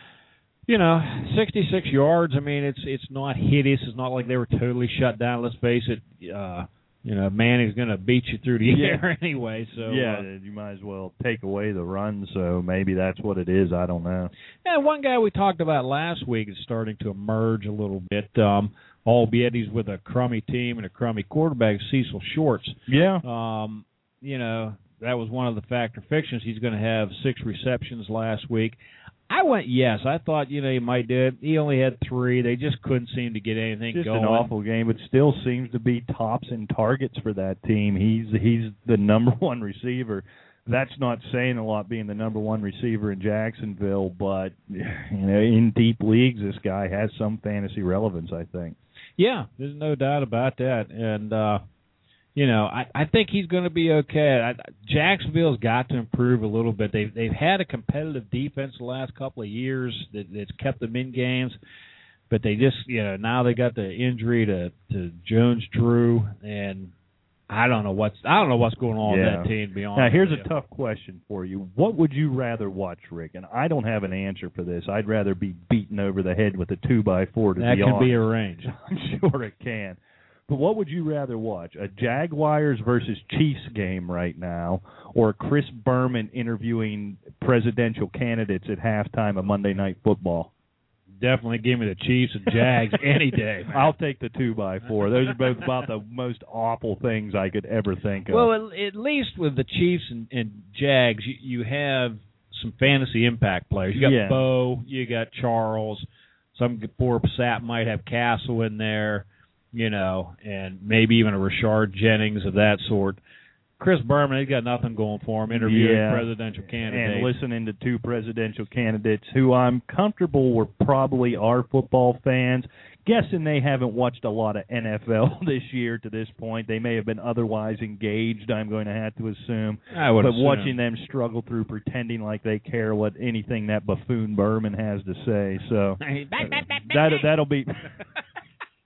C: you know, sixty-six yards, I mean, it's it's not hideous. It's not like they were totally shut down. Let's face it, uh, you know, Manning's going to beat you through the
B: Yeah.
C: air anyway. So
B: Yeah,
C: uh,
B: you might as well take away the run, so maybe that's what it is. I don't know.
C: And one guy we talked about last week is starting to emerge a little bit, um, albeit he's with a crummy team and a crummy quarterback, Cecil Shorts.
B: Yeah.
C: Um, you know, that was one of the factor fictions. He's going to have six receptions last week. I went yes. I thought, you know, he might do it. He only had three. They just couldn't seem to get anything
B: Just
C: going.
B: an awful game, but still seems to be tops in targets for that team. He's he's the number one receiver. That's not saying a lot, being the number one receiver in Jacksonville, but you know, in deep leagues, this guy has some fantasy relevance, I think.
C: Yeah, there's no doubt about that. And, uh, you know, I, I think he's going to be okay. I, Jacksonville's got to improve a little bit. They've, they've had a competitive defense the last couple of years that, that's kept them in games. But they just, you know, now they got the injury to, to Jones-Drew, and I don't know what's I don't know what's going on
B: Yeah.
C: with that team, to be honest.
B: Now, here's
C: with
B: a
C: you.
B: tough question for you. What would you rather watch, Rick? And I don't have an answer for this. I'd rather be beaten over the head with a two by four to
C: That
B: be
C: can
B: honest.
C: be arranged.
B: I'm sure it can. But what would you rather watch, a Jaguars versus Chiefs game right now, or Chris Berman interviewing presidential candidates at halftime of Monday Night Football?
C: Definitely give me the Chiefs and Jags any day. Man.
B: I'll take the two by four. Those are both about the most awful things I could ever think of.
C: Well, at, at least with the Chiefs and, and Jags, you, you have some fantasy impact players. You got
B: Yeah.
C: Bo, you got Charles. Some poor sap might have Castle in there, you know, and maybe even a Rashard Jennings of that sort. Chris Berman, he's got nothing going for him, interviewing
B: Yeah.
C: presidential candidates.
B: And listening to two presidential candidates who I'm comfortable were probably are football fans, guessing they haven't watched a lot of N F L this year to this point. They may have been otherwise engaged, I'm going to have to assume.
C: I would
B: but
C: assume.
B: watching them struggle through pretending like they care what anything that buffoon Berman has to say. So that, that'll be...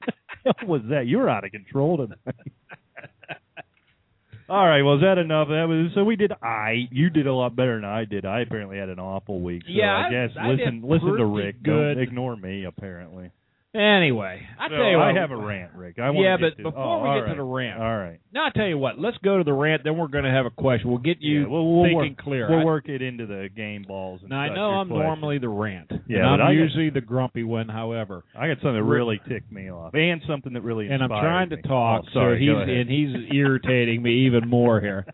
B: hell was that? You were out of control tonight. All right, well, is that enough? That was so we did. I you did a lot better than I did. I apparently had an awful week. So
C: Yeah,
B: I guess
C: I
B: listen,
C: did
B: listen to
C: pretty
B: Rick.
C: good.
B: Don't ignore me. Apparently.
C: Anyway, I
B: So
C: tell you what,
B: I have a rant, Rick. I want
C: yeah,
B: to get
C: but
B: to,
C: before
B: oh,
C: we
B: all
C: get
B: right.
C: to the rant,
B: all right.
C: now I tell you what, let's go to the rant. Then we're going to have a question. We'll get you
B: yeah, we'll, we'll
C: thinking
B: work,
C: clear.
B: We'll
C: I,
B: work it into the game balls. And
C: now I
B: such,
C: know
B: your
C: I'm
B: question.
C: normally the rant.
B: Yeah,
C: and
B: but
C: I'm
B: I got-
C: usually the grumpy one. However,
B: I got something that really ticked me off, and something that really
C: and I'm
B: inspired
C: trying to
B: me.
C: talk,
B: Oh, sorry,
C: so
B: go
C: he's
B: ahead.
C: and he's irritating me even more here.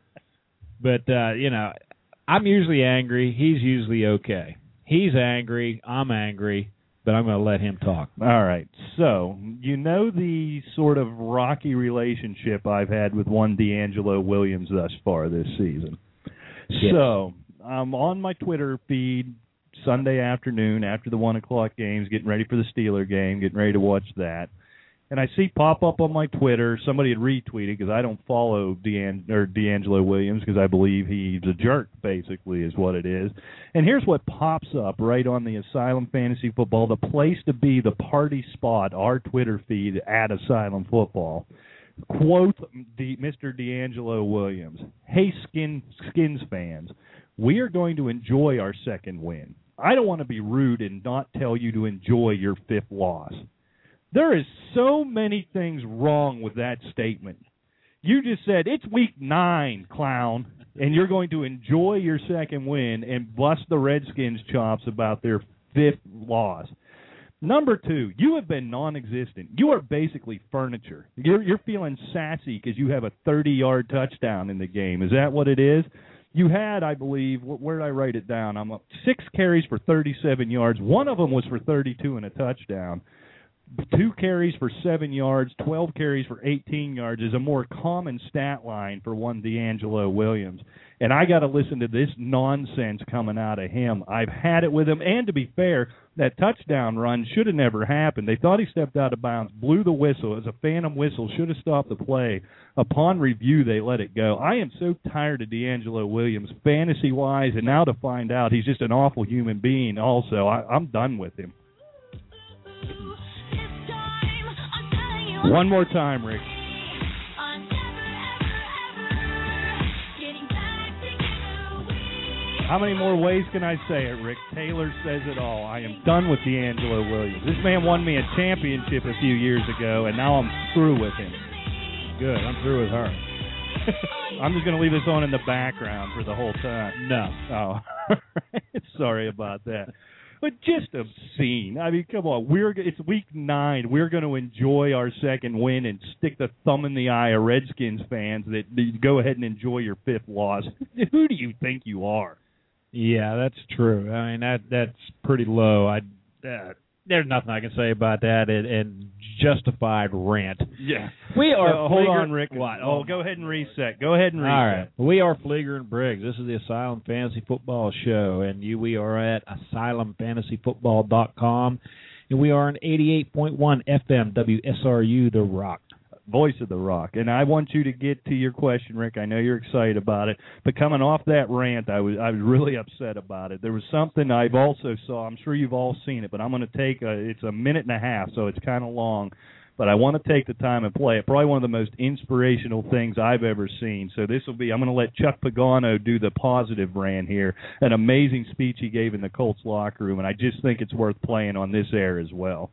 C: But uh, you know, I'm usually angry. He's usually okay. He's angry. I'm angry. But I'm going to let him talk.
B: All right. So, you know the sort of rocky relationship I've had with one D'Angelo Williams thus far this season.
C: Yes.
B: So, I'm on my Twitter feed Sunday afternoon after the one o'clock games, getting ready for the Steeler game, getting ready to watch that. And I see pop up on my Twitter, somebody had retweeted because I don't follow Dean, or D'Angelo Williams because I believe he's a jerk, basically, is what it is. And here's what pops up right on the Asylum Fantasy Football, the place to be, the party spot, our Twitter feed at Asylum Football. Quote the Mister D'Angelo Williams, "Hey, skin, Skins fans, we are going to enjoy our second win. I don't want to be rude and not tell you to enjoy your fifth loss." There is so many things wrong with that statement. You just said, it's week nine, clown, and you're going to enjoy your second win and bust the Redskins' chops about their fifth loss. Number two, you have been non-existent. You are basically furniture. You're, you're feeling sassy because you have a thirty-yard touchdown in the game. Is that what it is? You had, I believe, where did I write it down? I'm up six carries for thirty-seven yards. One of them was for thirty-two and a touchdown. Two carries for seven yards, twelve carries for eighteen yards is a more common stat line for one D'Angelo Williams. And I got to listen to this nonsense coming out of him. I've had it with him. And to be fair, that touchdown run should have never happened. They thought he stepped out of bounds, blew the whistle. It was a phantom whistle, should have stopped the play. Upon review, they let it go. I am so tired of D'Angelo Williams, fantasy-wise, and now to find out he's just an awful human being also. I, I'm done with him. One more time, Rick. How many more ways can I say it, Rick? Taylor says it all. I am done with D'Angelo Williams. This man won me a championship a few years ago, and now I'm through with him.
C: Good. I'm through with her.
B: I'm just going to leave this on in the background for the whole time.
C: No.
B: Oh, sorry about that. But just obscene. I mean, come on. We're it's week nine. We're going to enjoy our second win and stick the thumb in the eye of Redskins fans that, that go ahead and enjoy your fifth loss. Who do you think you are?
C: Yeah, that's true. I mean, that that's pretty low. I uh, there's nothing I can say about that. And, and justified rant.
B: Yeah.
C: We are.
B: Uh, hold
C: Fleeger-
B: on, Rick.
C: What?
B: Oh, go ahead and reset. Go ahead and reset.
C: All right. We are Fleeger and Briggs. This is the Asylum Fantasy Football Show, and you we are at asylum fantasy football dot com, and we are on eighty-eight point one F M W S R U, The Rock.
B: Voice of the Rock. And I want you to get to your question, Rick. I know you're excited about it, but coming off that rant, I was I was really upset about it. There was something I've also saw. I'm sure you've all seen it, but I'm going to take a. It's a minute and a half, so it's kind of long. But I want to take the time and play it. Probably one of the most inspirational things I've ever seen. So this will be. I'm going to let Chuck Pagano do the positive rant here. An amazing speech he gave in the Colts locker room, and I just think it's worth playing on this air as well.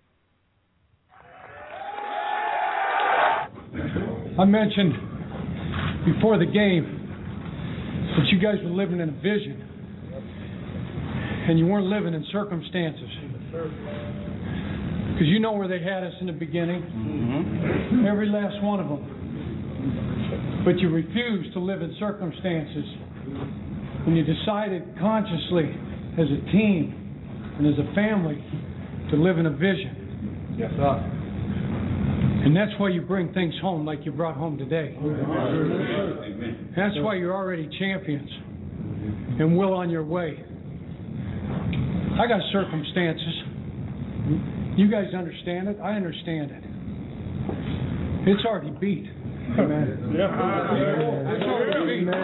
D: I mentioned before the game that you guys were living in a vision, and you weren't living in circumstances. Because you know where they had us in the beginning, mm-hmm. every last one of them. But you refused to live in circumstances when you decided consciously as a team and as a family to live in a vision. Yes, sir. And that's why you bring things home like you brought home today. Amen. That's why you're already champions and well on your way. I got circumstances. You guys understand it? I understand it. It's already beat. Amen. It's already beat.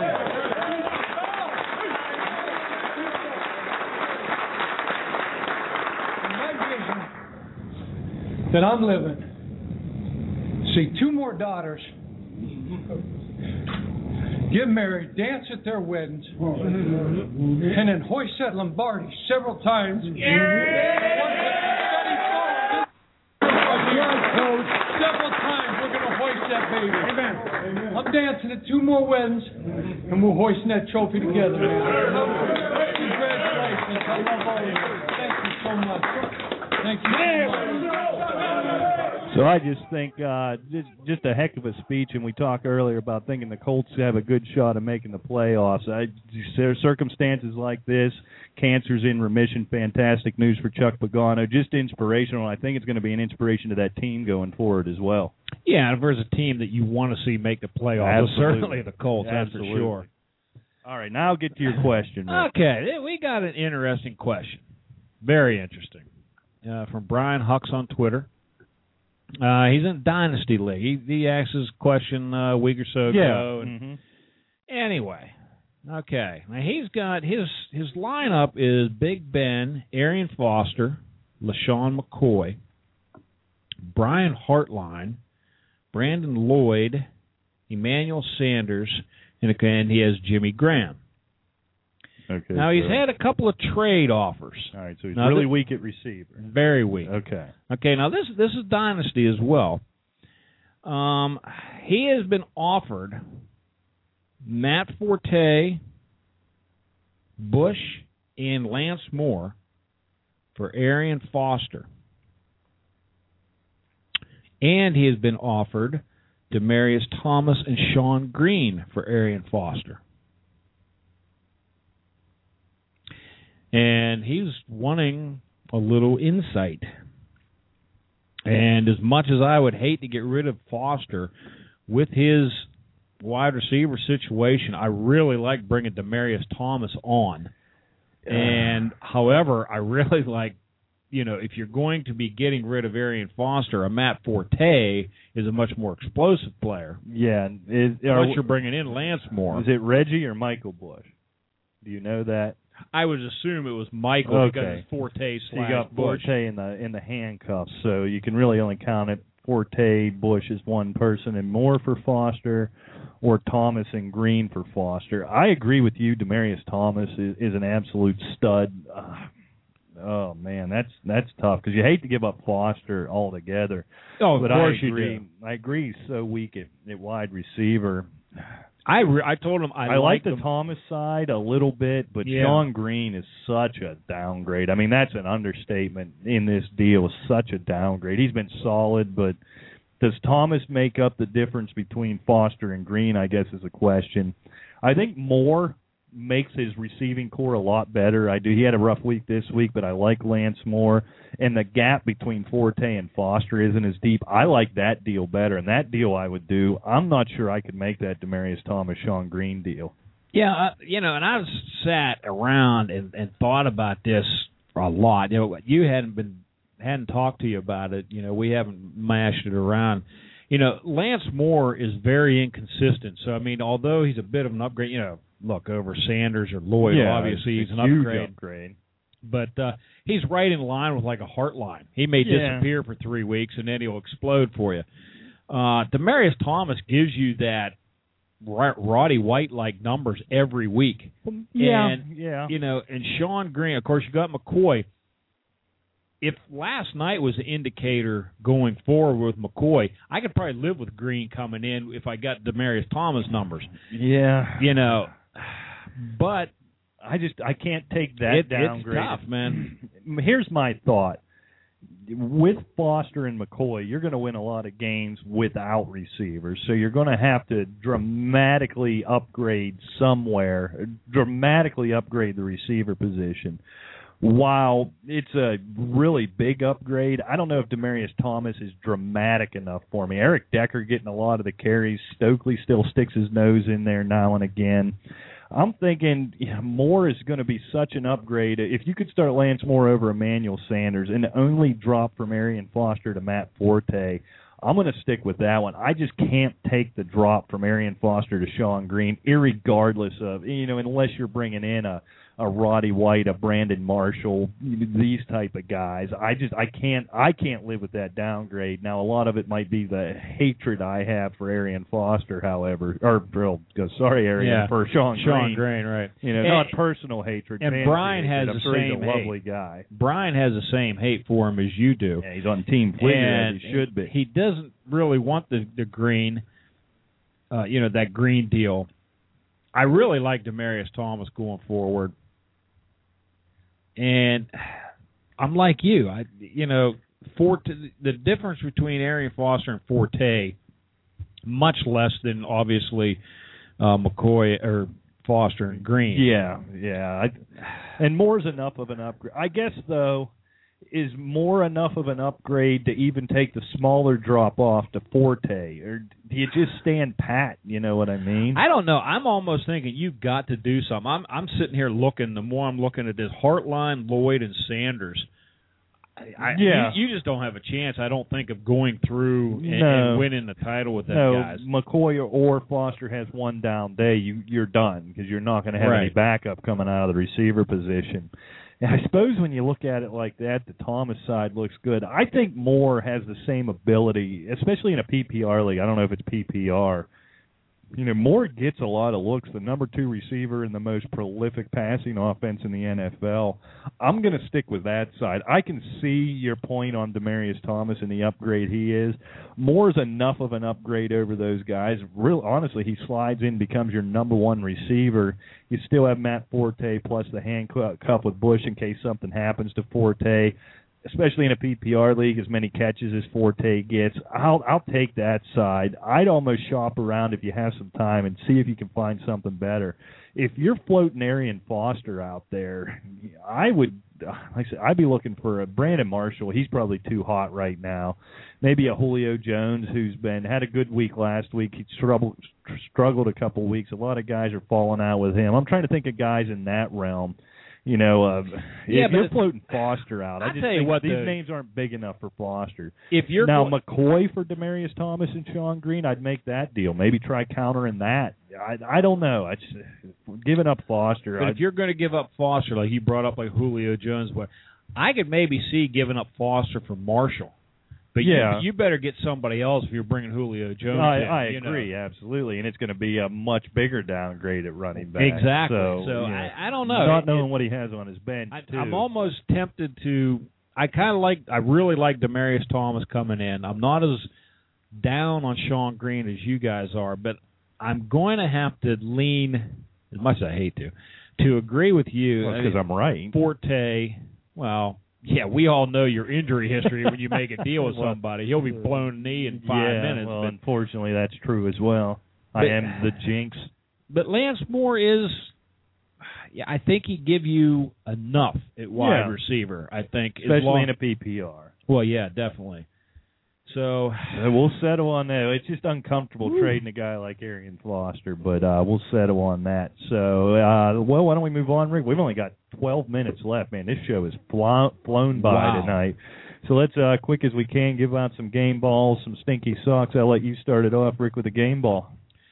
D: And my vision that I'm living see two more daughters get married, dance at their weddings, and then hoist that Lombardi several times. Several times we're going to hoist that baby. Amen. I'm dancing at two more weddings, and we're hoisting that trophy together, man. Congratulations. I love all of you. Thank you so much. Thank you so much.
B: So I just think uh, just just a heck of a speech, and we talked earlier about thinking the Colts have a good shot of making the playoffs. I, there are circumstances like this, cancer's in remission, fantastic news for Chuck Pagano, just inspirational. I think it's going to be an inspiration to that team going forward as well.
C: Yeah, and if there's a team that you want to see make the playoffs, it's certainly the Colts,
B: Absolutely.
C: that's for sure.
B: All right, now I'll get to your question, Rick.
C: Okay, we got an interesting question. Very interesting. Uh, from Brian Hux on Twitter. Uh, he's in Dynasty League. He, he asked his question uh, a week or so
B: yeah.
C: ago. And
B: mm-hmm.
C: Anyway, okay. Now he's got his his lineup is Big Ben, Arian Foster, LaShawn McCoy, Brian Hartline, Brandon Lloyd, Emmanuel Sanders, and, and he has Jimmy Graham.
B: Okay.
C: Now, he's
B: so,
C: had a couple of trade offers.
B: All right, so he's
C: now,
B: really
C: this,
B: weak at receiver.
C: Very weak.
B: Okay.
C: Okay, now this this is Dynasty as well. Um, he has been offered Matt Forte, Bush, and Lance Moore for Arian Foster. And he has been offered Demaryius Thomas and Sean Green for Arian Foster. And he's wanting a little insight. And as much as I would hate to get rid of Foster, with his wide receiver situation, I really like bringing Demaryius Thomas on. Uh, and, however, I really like, you know, if you're going to be getting rid of Arian Foster, a Matt Forte is a much more explosive player.
B: Yeah. Is,
C: Unless you're bringing in Lance Moore.
B: Is it Reggie or Michael Bush? Do you know that?
C: I would assume it was Michael
B: okay.
C: because it's Forte slash
B: you got
C: Bush.
B: Forte in the in the handcuffs, so you can really only count it Forte, Bush as one person, and Moore for Foster, or Thomas and Green for Foster. I agree with you. Demaryius Thomas is, is an absolute stud. Uh, oh man, that's that's tough because you hate to give up Foster altogether.
C: Oh, of
B: but
C: course
B: I
C: you
B: agree.
C: do.
B: I agree. He's so weak at, at wide receiver.
C: I re- I told him I,
B: I like the
C: him.
B: Thomas side a little bit, but
C: yeah.
B: Sean Green is such a downgrade. I mean, that's an understatement in this deal. Such a downgrade. He's been solid, but does Thomas make up the difference between Foster and Green, I guess, is a question. I think Moore makes his receiving core a lot better. I do. He had a rough week this week, but I like Lance Moore. And the gap between Forte and Foster isn't as deep. I like that deal better, and that deal I would do. I'm not sure I could make that Demaryius Thomas, Sean Green deal.
C: Yeah, uh, you know, and I've sat around and, and thought about this a lot. You know, you hadn't been hadn't talked to you about it. You know, we haven't mashed it around. You know, Lance Moore is very inconsistent. So I mean, although he's a bit of an upgrade, you know, look over Sanders or Lloyd.
B: Yeah,
C: obviously he's an
B: huge
C: upgrade.
B: upgrade.
C: But uh, he's right in line with like a Hartline. He may
B: yeah. disappear
C: for three weeks and then he'll explode for you. Uh, Demaryius Thomas gives you that Roddy White-like numbers every week.
B: Yeah,
C: and,
B: yeah.
C: You know, and Sean Green, of course, you got McCoy. If last night was an indicator going forward with McCoy, I could probably live with Green coming in if I got Demaryius Thomas numbers.
B: Yeah.
C: You know, but
B: I just I can't take that
C: it,
B: downgrade.
C: It's tough, man.
B: Here's my thought. With Foster and McCoy, you're going to win a lot of games without receivers, so you're going to have to dramatically upgrade somewhere, dramatically upgrade the receiver position. While it's a really big upgrade, I don't know if Demaryius Thomas is dramatic enough for me. Eric Decker getting a lot of the carries. Stokely still sticks his nose in there now and again. I'm thinking yeah, Moore is going to be such an upgrade. If you could start Lance Moore over Emmanuel Sanders and only drop from Arian Foster to Matt Forte, I'm going to stick with that one. I just can't take the drop from Arian Foster to Sean Green, irregardless of, you know, unless you're bringing in a, a Roddy White, a Brandon Marshall, these type of guys. I just I can't I can't live with that downgrade. Now a lot of it might be the hatred I have for Arian Foster, however, or Bill, sorry Arian
C: yeah.
B: for Sean Green.
C: Sean Green, right?
B: You know,
C: and,
B: not personal hatred.
C: And Brian has
B: hatred.
C: the
B: I'm sure
C: same
B: he's a lovely
C: hate.
B: guy.
C: Brian has the same hate for him as you do.
B: Yeah, he's on Team Fligger as he should be.
C: He doesn't really want the the green, uh, you know, that green deal. I really like Demaryius Thomas going forward. And I'm like you. I, you know, Forte, the difference between Arian Foster and Forte, much less than obviously uh, McCoy or Foster and Green.
B: Yeah, yeah. I, and Moore's enough of an upgrade. I guess, though, is Moore enough of an upgrade to even take the smaller drop off to Forte? Or do you just stand pat, you know what I mean?
C: I don't know. I'm almost thinking you've got to do something. I'm I'm sitting here looking, the more I'm looking at this, Hartline, Lloyd, and Sanders. I,
B: yeah.
C: You, you just don't have a chance, I don't think, of going through and,
B: no.
C: and winning the title with them
B: no,
C: guys.
B: McCoy or Foster has one down day, you, you're done because you're not going to have
C: right.
B: any backup coming out of the receiver position. And I suppose when you look at it like that, the Thomas side looks good. I think Moore has the same ability, especially in a P P R league. I don't know if it's P P R. You know, Moore gets a lot of looks, the number two receiver and the most prolific passing offense in the N F L. I'm going to stick with that side. I can see your point on Demaryius Thomas and the upgrade he is. Moore's enough of an upgrade over those guys. Real honestly, he slides in, becomes your number one receiver. You still have Matt Forte plus the handcuff with Bush in case something happens to Forte. Especially in a P P R league, as many catches as Forte gets, I'll I'll take that side. I'd almost shop around if you have some time and see if you can find something better. If you're floating Arian Foster out there, I would, like I said, I'd be looking for a Brandon Marshall. He's probably too hot right now. Maybe a Julio Jones, who's been had a good week last week. He struggled struggled a couple weeks. A lot of guys are falling out with him. I'm trying to think of guys in that realm. You know, uh,
C: yeah,
B: if
C: but
B: you're floating Foster out, I,
C: I
B: just
C: tell you
B: think
C: what,
B: these
C: the,
B: names aren't big enough for Foster.
C: If you're
B: now
C: go-
B: McCoy for Demaryius Thomas and Sean Green, I'd make that deal. Maybe try countering that. I I don't know. I just, giving up Foster.
C: But
B: I'd,
C: if you're going to give up Foster, like you brought up, like Julio Jones, but I could maybe see giving up Foster for Marshall. But
B: yeah.
C: you, you better get somebody else if you're bringing Julio Jones
B: I,
C: in.
B: I
C: you
B: agree,
C: know.
B: absolutely, and it's going to be a much bigger downgrade at running back.
C: Exactly.
B: So,
C: so
B: you know,
C: I, I don't know.
B: Not
C: it,
B: knowing
C: it,
B: what he has on his bench,
C: I,
B: too.
C: I'm almost tempted to. I kind of like. I really like Demaryius Thomas coming in. I'm not as down on Sean Green as you guys are, but I'm going to have to lean, as much as I hate to, to agree with you.
B: Because well, I'm right.
C: Forte. Well. Yeah, we all know your injury history when you make a deal with
B: well,
C: somebody. He'll be blown knee in five
B: yeah,
C: minutes.
B: Well,
C: but,
B: unfortunately, that's true as well.
C: but,
B: I am the jinx.
C: But Lance Moore is, yeah, I think he'd give you enough at wide
B: yeah.
C: receiver, I think.
B: Especially
C: long,
B: in a P P R.
C: Well, yeah, definitely. So
B: uh, we'll settle on that. It's just uncomfortable Ooh. trading a guy like Arian Foster, but uh, we'll settle on that. So, uh, well, why don't we move on, Rick? We've only got twelve minutes left, man. This show has flo- flown by
C: wow.
B: tonight. So let's, uh, quick as we can, give out some game balls, some stinky socks. I'll let you start it off, Rick, with a game ball.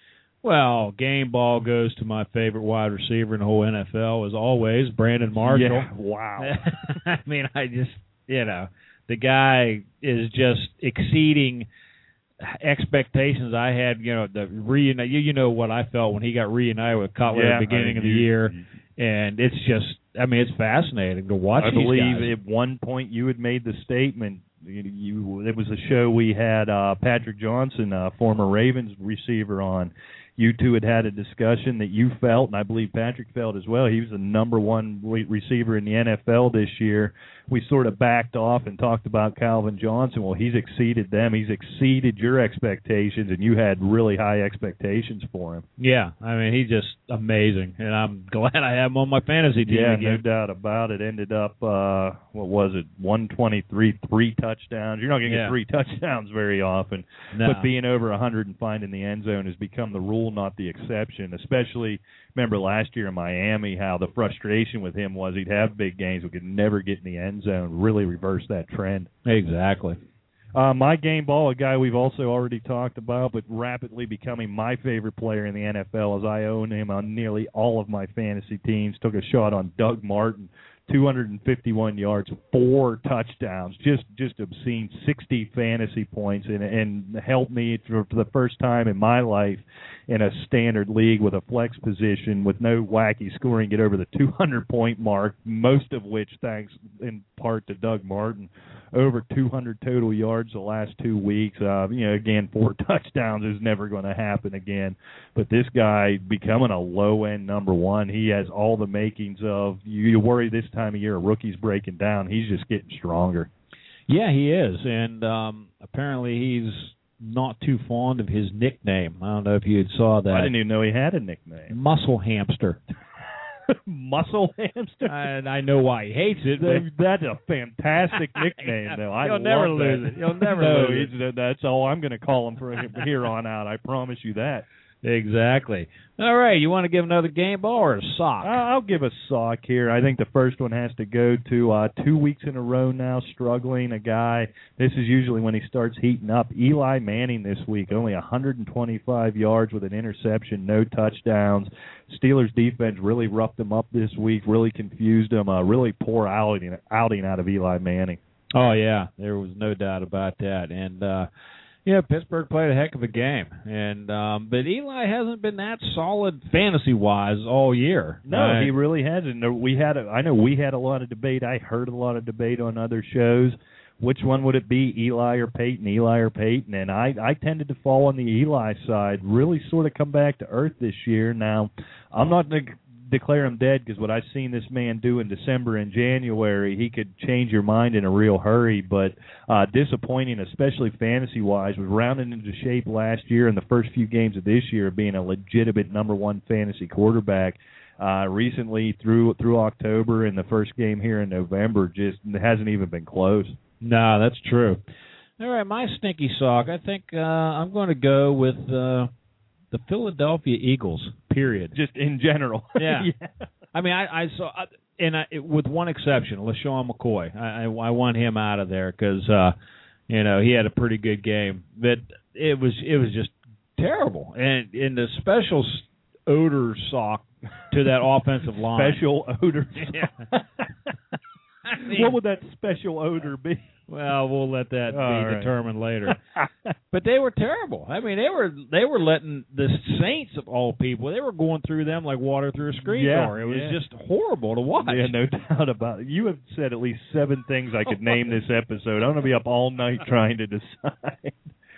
C: Well, game ball goes to my favorite wide receiver in the whole N F L, as always, Brandon Marshall.
B: Yeah. Wow.
C: I mean, I just, you know. The guy is just exceeding expectations I had. You know, the reunite. You, you know what I felt when he got reunited with Cutler
B: yeah,
C: at the beginning
B: I mean,
C: of the
B: you,
C: year, and it's just. I mean, it's fascinating to watch.
B: I
C: these
B: believe
C: guys.
B: at one point you had made the statement. You, you it was a show we had uh, Patrick Johnson, uh, former Ravens receiver, on. You two had had a discussion that you felt, and I believe Patrick felt as well, he was the number one re- receiver in the N F L this year. We sort of backed off and talked about Calvin Johnson. Well, he's exceeded them. He's exceeded your expectations, and you had really high expectations for him.
C: Yeah, I mean, he's just amazing, and I'm glad I have him on my fantasy team
B: yeah,
C: again.
B: no doubt about it. Ended up, uh, what was it, one twenty-three, three touchdowns. You're not going to
C: yeah.
B: get three touchdowns very often,
C: no.
B: but being over one hundred and finding the end zone has become the rule, not the exception, especially, remember last year in Miami how the frustration with him was he'd have big games but could never get in the end zone, really reverse that trend.
C: Exactly.
B: Uh, my game ball, a guy we've also already talked about, but rapidly becoming my favorite player in the N F L as I own him on nearly all of my fantasy teams, took a shot on Doug Martin. two hundred fifty-one yards, four touchdowns, just just obscene, sixty fantasy points, and, and helped me for, for the first time in my life in a standard league with a flex position with no wacky scoring, get over the two hundred point mark, most of which thanks in part to Doug Martin. Over two hundred total yards the last two weeks. Uh, you know, again, four touchdowns is never going to happen again. But this guy becoming a low-end number one, he has all the makings of, you, you worry this time of year a rookie's breaking down. He's just getting stronger.
C: Yeah, he is. And um, apparently he's not too fond of his nickname. I don't know if you saw that.
B: I didn't even know he had a nickname.
C: Muscle Hamster.
B: Muscle Hamster?
C: And I know why he hates it.
B: That, that's a fantastic nickname, though. I
C: You'll never
B: love
C: lose
B: that.
C: it. You'll never
B: no,
C: lose it.
B: it's, that's all I'm going to call him from here on out. I promise you that.
C: Exactly. All right, you want to give another game ball or a sock?
B: I'll give a sock here. I think the first one has to go to uh, two weeks in a row now, struggling, a guy. This is usually when he starts heating up. Eli Manning this week, only one hundred twenty-five yards with an interception, no touchdowns. Steelers defense really roughed him up this week, really confused him, uh, really poor outing, outing out of Eli Manning.
C: Oh, yeah, there was no doubt about that. And, uh, yeah, Pittsburgh played a heck of a game, and um, but Eli hasn't been that solid fantasy-wise all year.
B: No,
C: uh,
B: he really hasn't. We had, a, I know we had a lot of debate. I heard a lot of debate on other shows. Which one would it be, Eli or Peyton? Eli or Peyton? And I, I tended to fall on the Eli side. Really, sort of come back to earth this year. Now, I'm not going to declare him dead because what I've seen this man do in December and January, he could change your mind in a real hurry, but uh, disappointing, especially fantasy-wise, was rounding into shape last year in the first few games of this year, being a legitimate number one fantasy quarterback. Uh, recently, through through October and the first game here in November, just hasn't even been close.
C: No, that's true. All right, my stinky sock, I think uh, I'm going to go with uh, the Philadelphia Eagles, period.
B: Just in general.
C: Yeah.
B: yeah.
C: I mean, I, I saw, and I, with one exception, LaShawn McCoy. I, I, I want him out of there because, uh, you know, he had a pretty good game. But it was it was just terrible. And in the special odor sock to that offensive line.
B: Special odor
C: Yeah. I mean,
B: what would that special odor be?
C: Well, we'll let that be
B: All right.
C: determined later. But they were terrible. I mean, they were they were letting the Saints of all people, they were going through them like water through a screen
B: Yeah,
C: door. It was
B: yeah.
C: just horrible to watch.
B: Yeah, no doubt about it. You have said at least seven things I could name this episode. I'm going to be up all night trying to decide.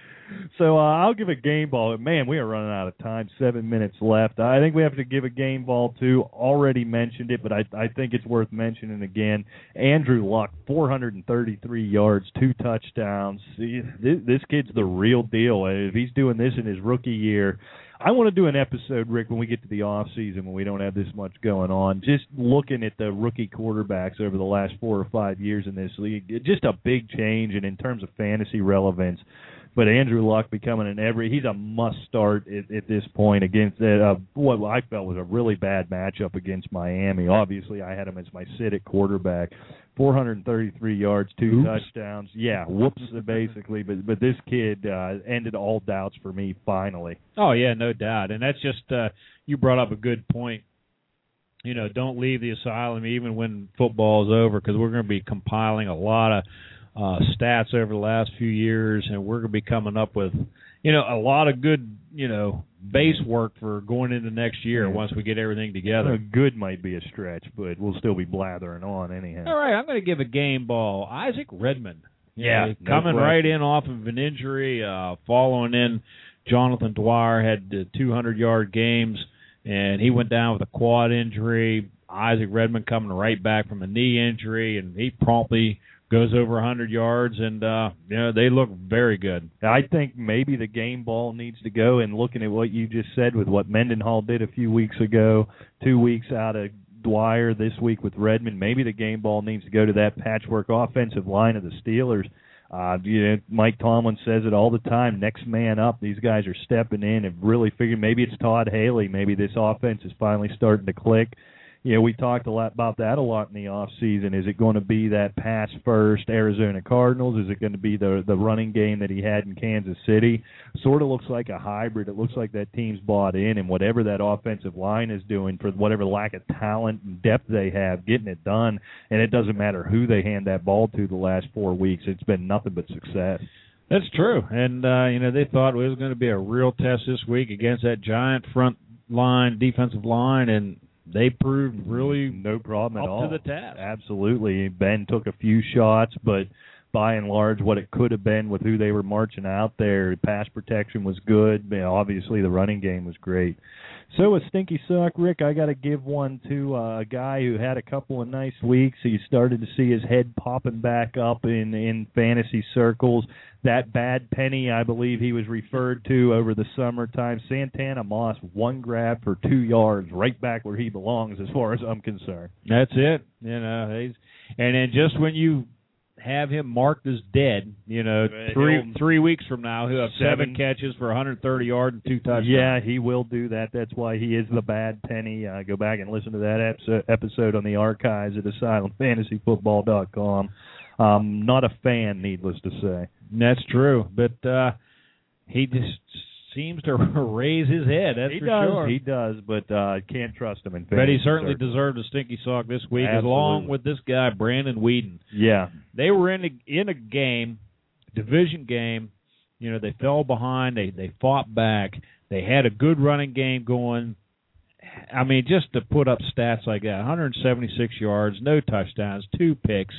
B: So uh, I'll give a game ball. Man, we are running out of time. Seven minutes left. I think we have to give a game ball to, already mentioned it, but I, I think it's worth mentioning again. Andrew Luck, four hundred thirty-three yards, two touchdowns. See, this, this kid's the real deal. If he's doing this in his rookie year, I want to do an episode, Rick, when we get to the off season when we don't have this much going on, just looking at the rookie quarterbacks over the last four or five years in this league. Just a big change, and in terms of fantasy relevance. But Andrew Luck becoming an every, he's a must-start at, at this point against uh, what I felt was a really bad matchup against Miami. Obviously, I had him as my sit at quarterback. four hundred thirty-three yards, two
C: Oops.
B: touchdowns. Yeah, whoops, basically. But but this kid uh, ended all doubts for me finally.
C: Oh, yeah, no doubt. And that's just, uh, you brought up a good point. You know, don't leave the asylum even when football is over, because we're going to be compiling a lot of Uh, stats over the last few years, and we're going to be coming up with, you know, a lot of good, you know, base work for going into next year
B: Yeah.
C: once we get everything together.
B: Uh, good might be a stretch, but we'll still be blathering on anyhow.
C: All right, I'm going to give a game ball. Isaac Redmond.
B: Yeah,
C: Uh,
B: no
C: coming
B: question.
C: right in off of an injury, uh, following in Jonathan Dwyer, had uh, two hundred yard games, and he went down with a quad injury. Isaac Redmond coming right back from a knee injury, and he promptly goes over one hundred yards, and uh, you know, they look very good.
B: I think maybe the game ball needs to go, and looking at what you just said with what Mendenhall did a few weeks ago, two weeks out of Dwyer this week with Redmond, maybe the game ball needs to go to that patchwork offensive line of the Steelers. Uh, you know, Mike Tomlin says it all the time, next man up. These guys are stepping in and really figuring maybe it's Todd Haley. Maybe this offense is finally starting to click. you know, we talked a lot about that a lot in the off season. Is it going to be that pass first Arizona Cardinals? Is it going to be the the running game that he had in Kansas City? Sort of looks like a hybrid. It looks like that team's bought in, and whatever that offensive line is doing for whatever lack of talent and depth they have, getting it done. And it doesn't matter who they hand that ball to the last four weeks. It's been nothing but success.
C: That's true. And, uh, you know, they thought it was going to be a real test this week against that giant front line, defensive line, and they proved really
B: no problem
C: up
B: at all.
C: to the task.
B: Absolutely. Ben took a few shots, but by and large, what it could have been with who they were marching out there, pass protection was good. You know, obviously, the running game was great. So a stinky sock, Rick, I got to give one to uh, a guy who had a couple of nice weeks. He started to see his head popping back up in, in fantasy circles. That bad penny, I believe he was referred to over the summertime. Santana Moss, one grab for two yards, right back where he belongs as far as I'm concerned.
C: That's it. You know, he's, and then just when you have him marked as dead, you know, three he'll, three weeks from now, he'll have seven, seven catches for one hundred thirty yards and two touchdowns.
B: Yeah, he will do that. That's why he is the bad penny. Uh, go back and listen to that episode on the archives at asylum fantasy football dot com. Um, not a fan, needless to say.
C: That's true, but uh, he just seems to raise his head. That's
B: he
C: for
B: does,
C: sure.
B: He does, but uh, can't trust him in fantasy.
C: But he certainly
B: circles.
C: deserved a stinky sock this week,
B: Absolutely.
C: along with this guy Brandon Whedon.
B: Yeah,
C: they were in a, in a game, division game. You know, they fell behind. They they fought back. They had a good running game going. I mean, just to put up stats like that, one hundred seventy-six yards, no touchdowns, two picks,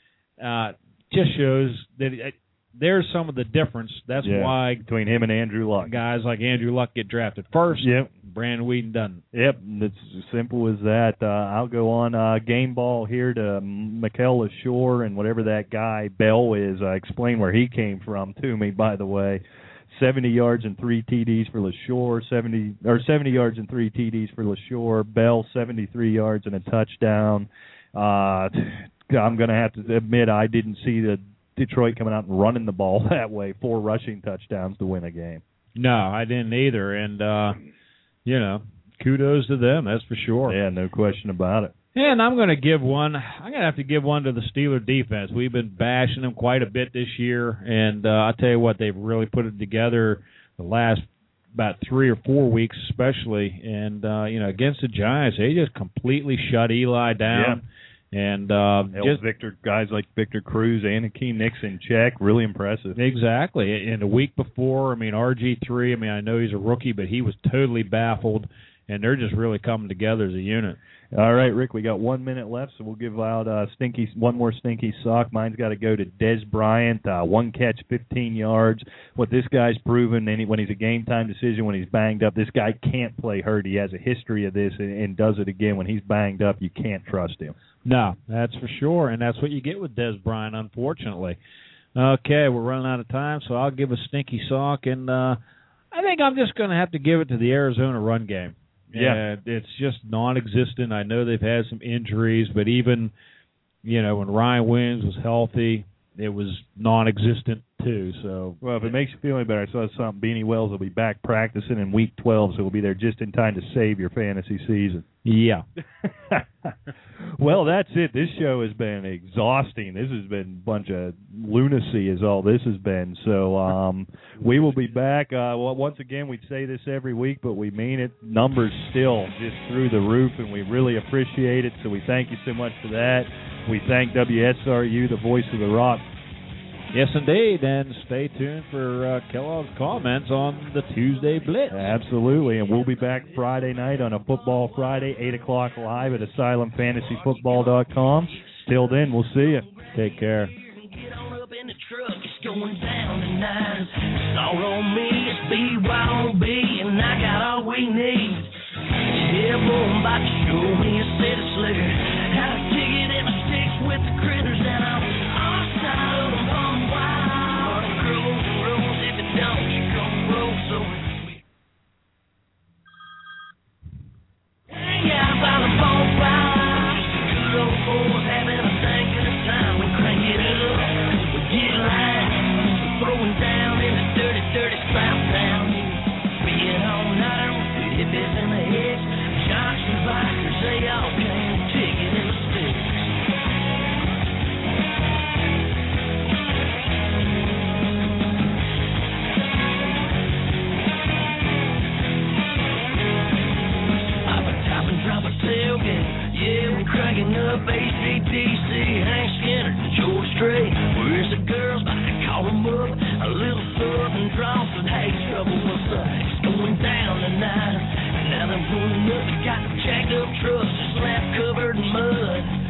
C: uh, just shows that it, there's some of the difference. That's
B: yeah,
C: why
B: between him and Andrew Luck,
C: guys like Andrew Luck get drafted first.
B: Yep.
C: Brandon Whedon doesn't.
B: Yep, it's as simple as that. Uh, I'll go on uh, game ball here to Mikel LaShore and whatever that guy Bell is. Uh, explain where he came from to me, by the way. seventy yards and three T Ds for LaShore, seventy or seventy yards and three T Ds for LaShore. Bell seventy-three yards and a touchdown. Uh, I'm going to have to admit I didn't see the Detroit coming out and running the ball that way. Four rushing touchdowns to win a game.
C: No, I didn't either. And, uh, you know, kudos to them, that's for sure.
B: Yeah, no question about it.
C: And I'm going to give one, I'm going to have to give one to the Steeler defense. We've been bashing them quite a bit this year. And uh, I'll tell you what, they've really put it together the last about three or four weeks especially. And, uh, you know, against the Giants, they just completely shut Eli down.
B: Yeah.
C: And uh, just
B: Victor guys like Victor Cruz and Akeem Nixon check, really impressive.
C: Exactly. And the week before, I mean, R G three, I mean, I know he's a rookie, but he was totally baffled, and they're just really coming together as a unit.
B: All right, Rick, we got one minute left, so we'll give out uh, stinky one more stinky sock. Mine's got to go to Dez Bryant, uh, one catch, fifteen yards. What this guy's proven, and when he's a game-time decision, when he's banged up, this guy can't play hurt. He has a history of this and, and does it again. When he's banged up, you can't trust him.
C: No, that's for sure, and that's what you get with Dez Bryant, unfortunately. Okay, we're running out of time, so I'll give a stinky sock, and uh, I think I'm just going to have to give it to the Arizona run game.
B: Yeah,
C: and it's just non-existent. I know they've had some injuries, but even, you know, when Ryan Williams was healthy, it was non-existent too. So,
B: well, if it makes you feel any better, I saw something. Beanie Wells will be back practicing in week twelve, so we'll be there just in time to save your fantasy season.
C: Yeah.
B: Well, that's it. This show has been exhausting. This has been a bunch of lunacy is all this has been. So um, we will be back. Uh, well, once again, we say this every week, but we mean it. Numbers still just through the roof, and we really appreciate it. So we thank you so much for that. We thank W S R U, the voice of the Rock.
C: Yes, indeed, and stay tuned for uh, Kellogg's comments on the Tuesday Blitz.
B: Absolutely, and we'll be back Friday night on a Football Friday, eight o'clock live at asylum fantasy football dot com. Till then, we'll see you. Take care.
E: Get on up in the truck, it's going down tonight. It's all on me, it's B Y O B, and I got all we need. Yeah, boy, I'm about to show me a city slicker. Had a ticket and a sticks with the critters, and I'm on the side of them on wild. It grows and rolls, if it don't, you gon' roll so sweet. Hang out by the bonfire, just a good old boys having a dang good time. We crank it up, we get live, we're throwing down in the dirty, dirty South Town. Being all night with hippies in the heads, Johnson bikers, they all came. Yeah, we're cracking up A C D C, Hank Skinner, George Strait. Where's the girls? I call them up. A little southern drawl said, hey, trouble, what's up? It's going down tonight. Now they're pulling up, got jacked up trucks, slap covered in mud.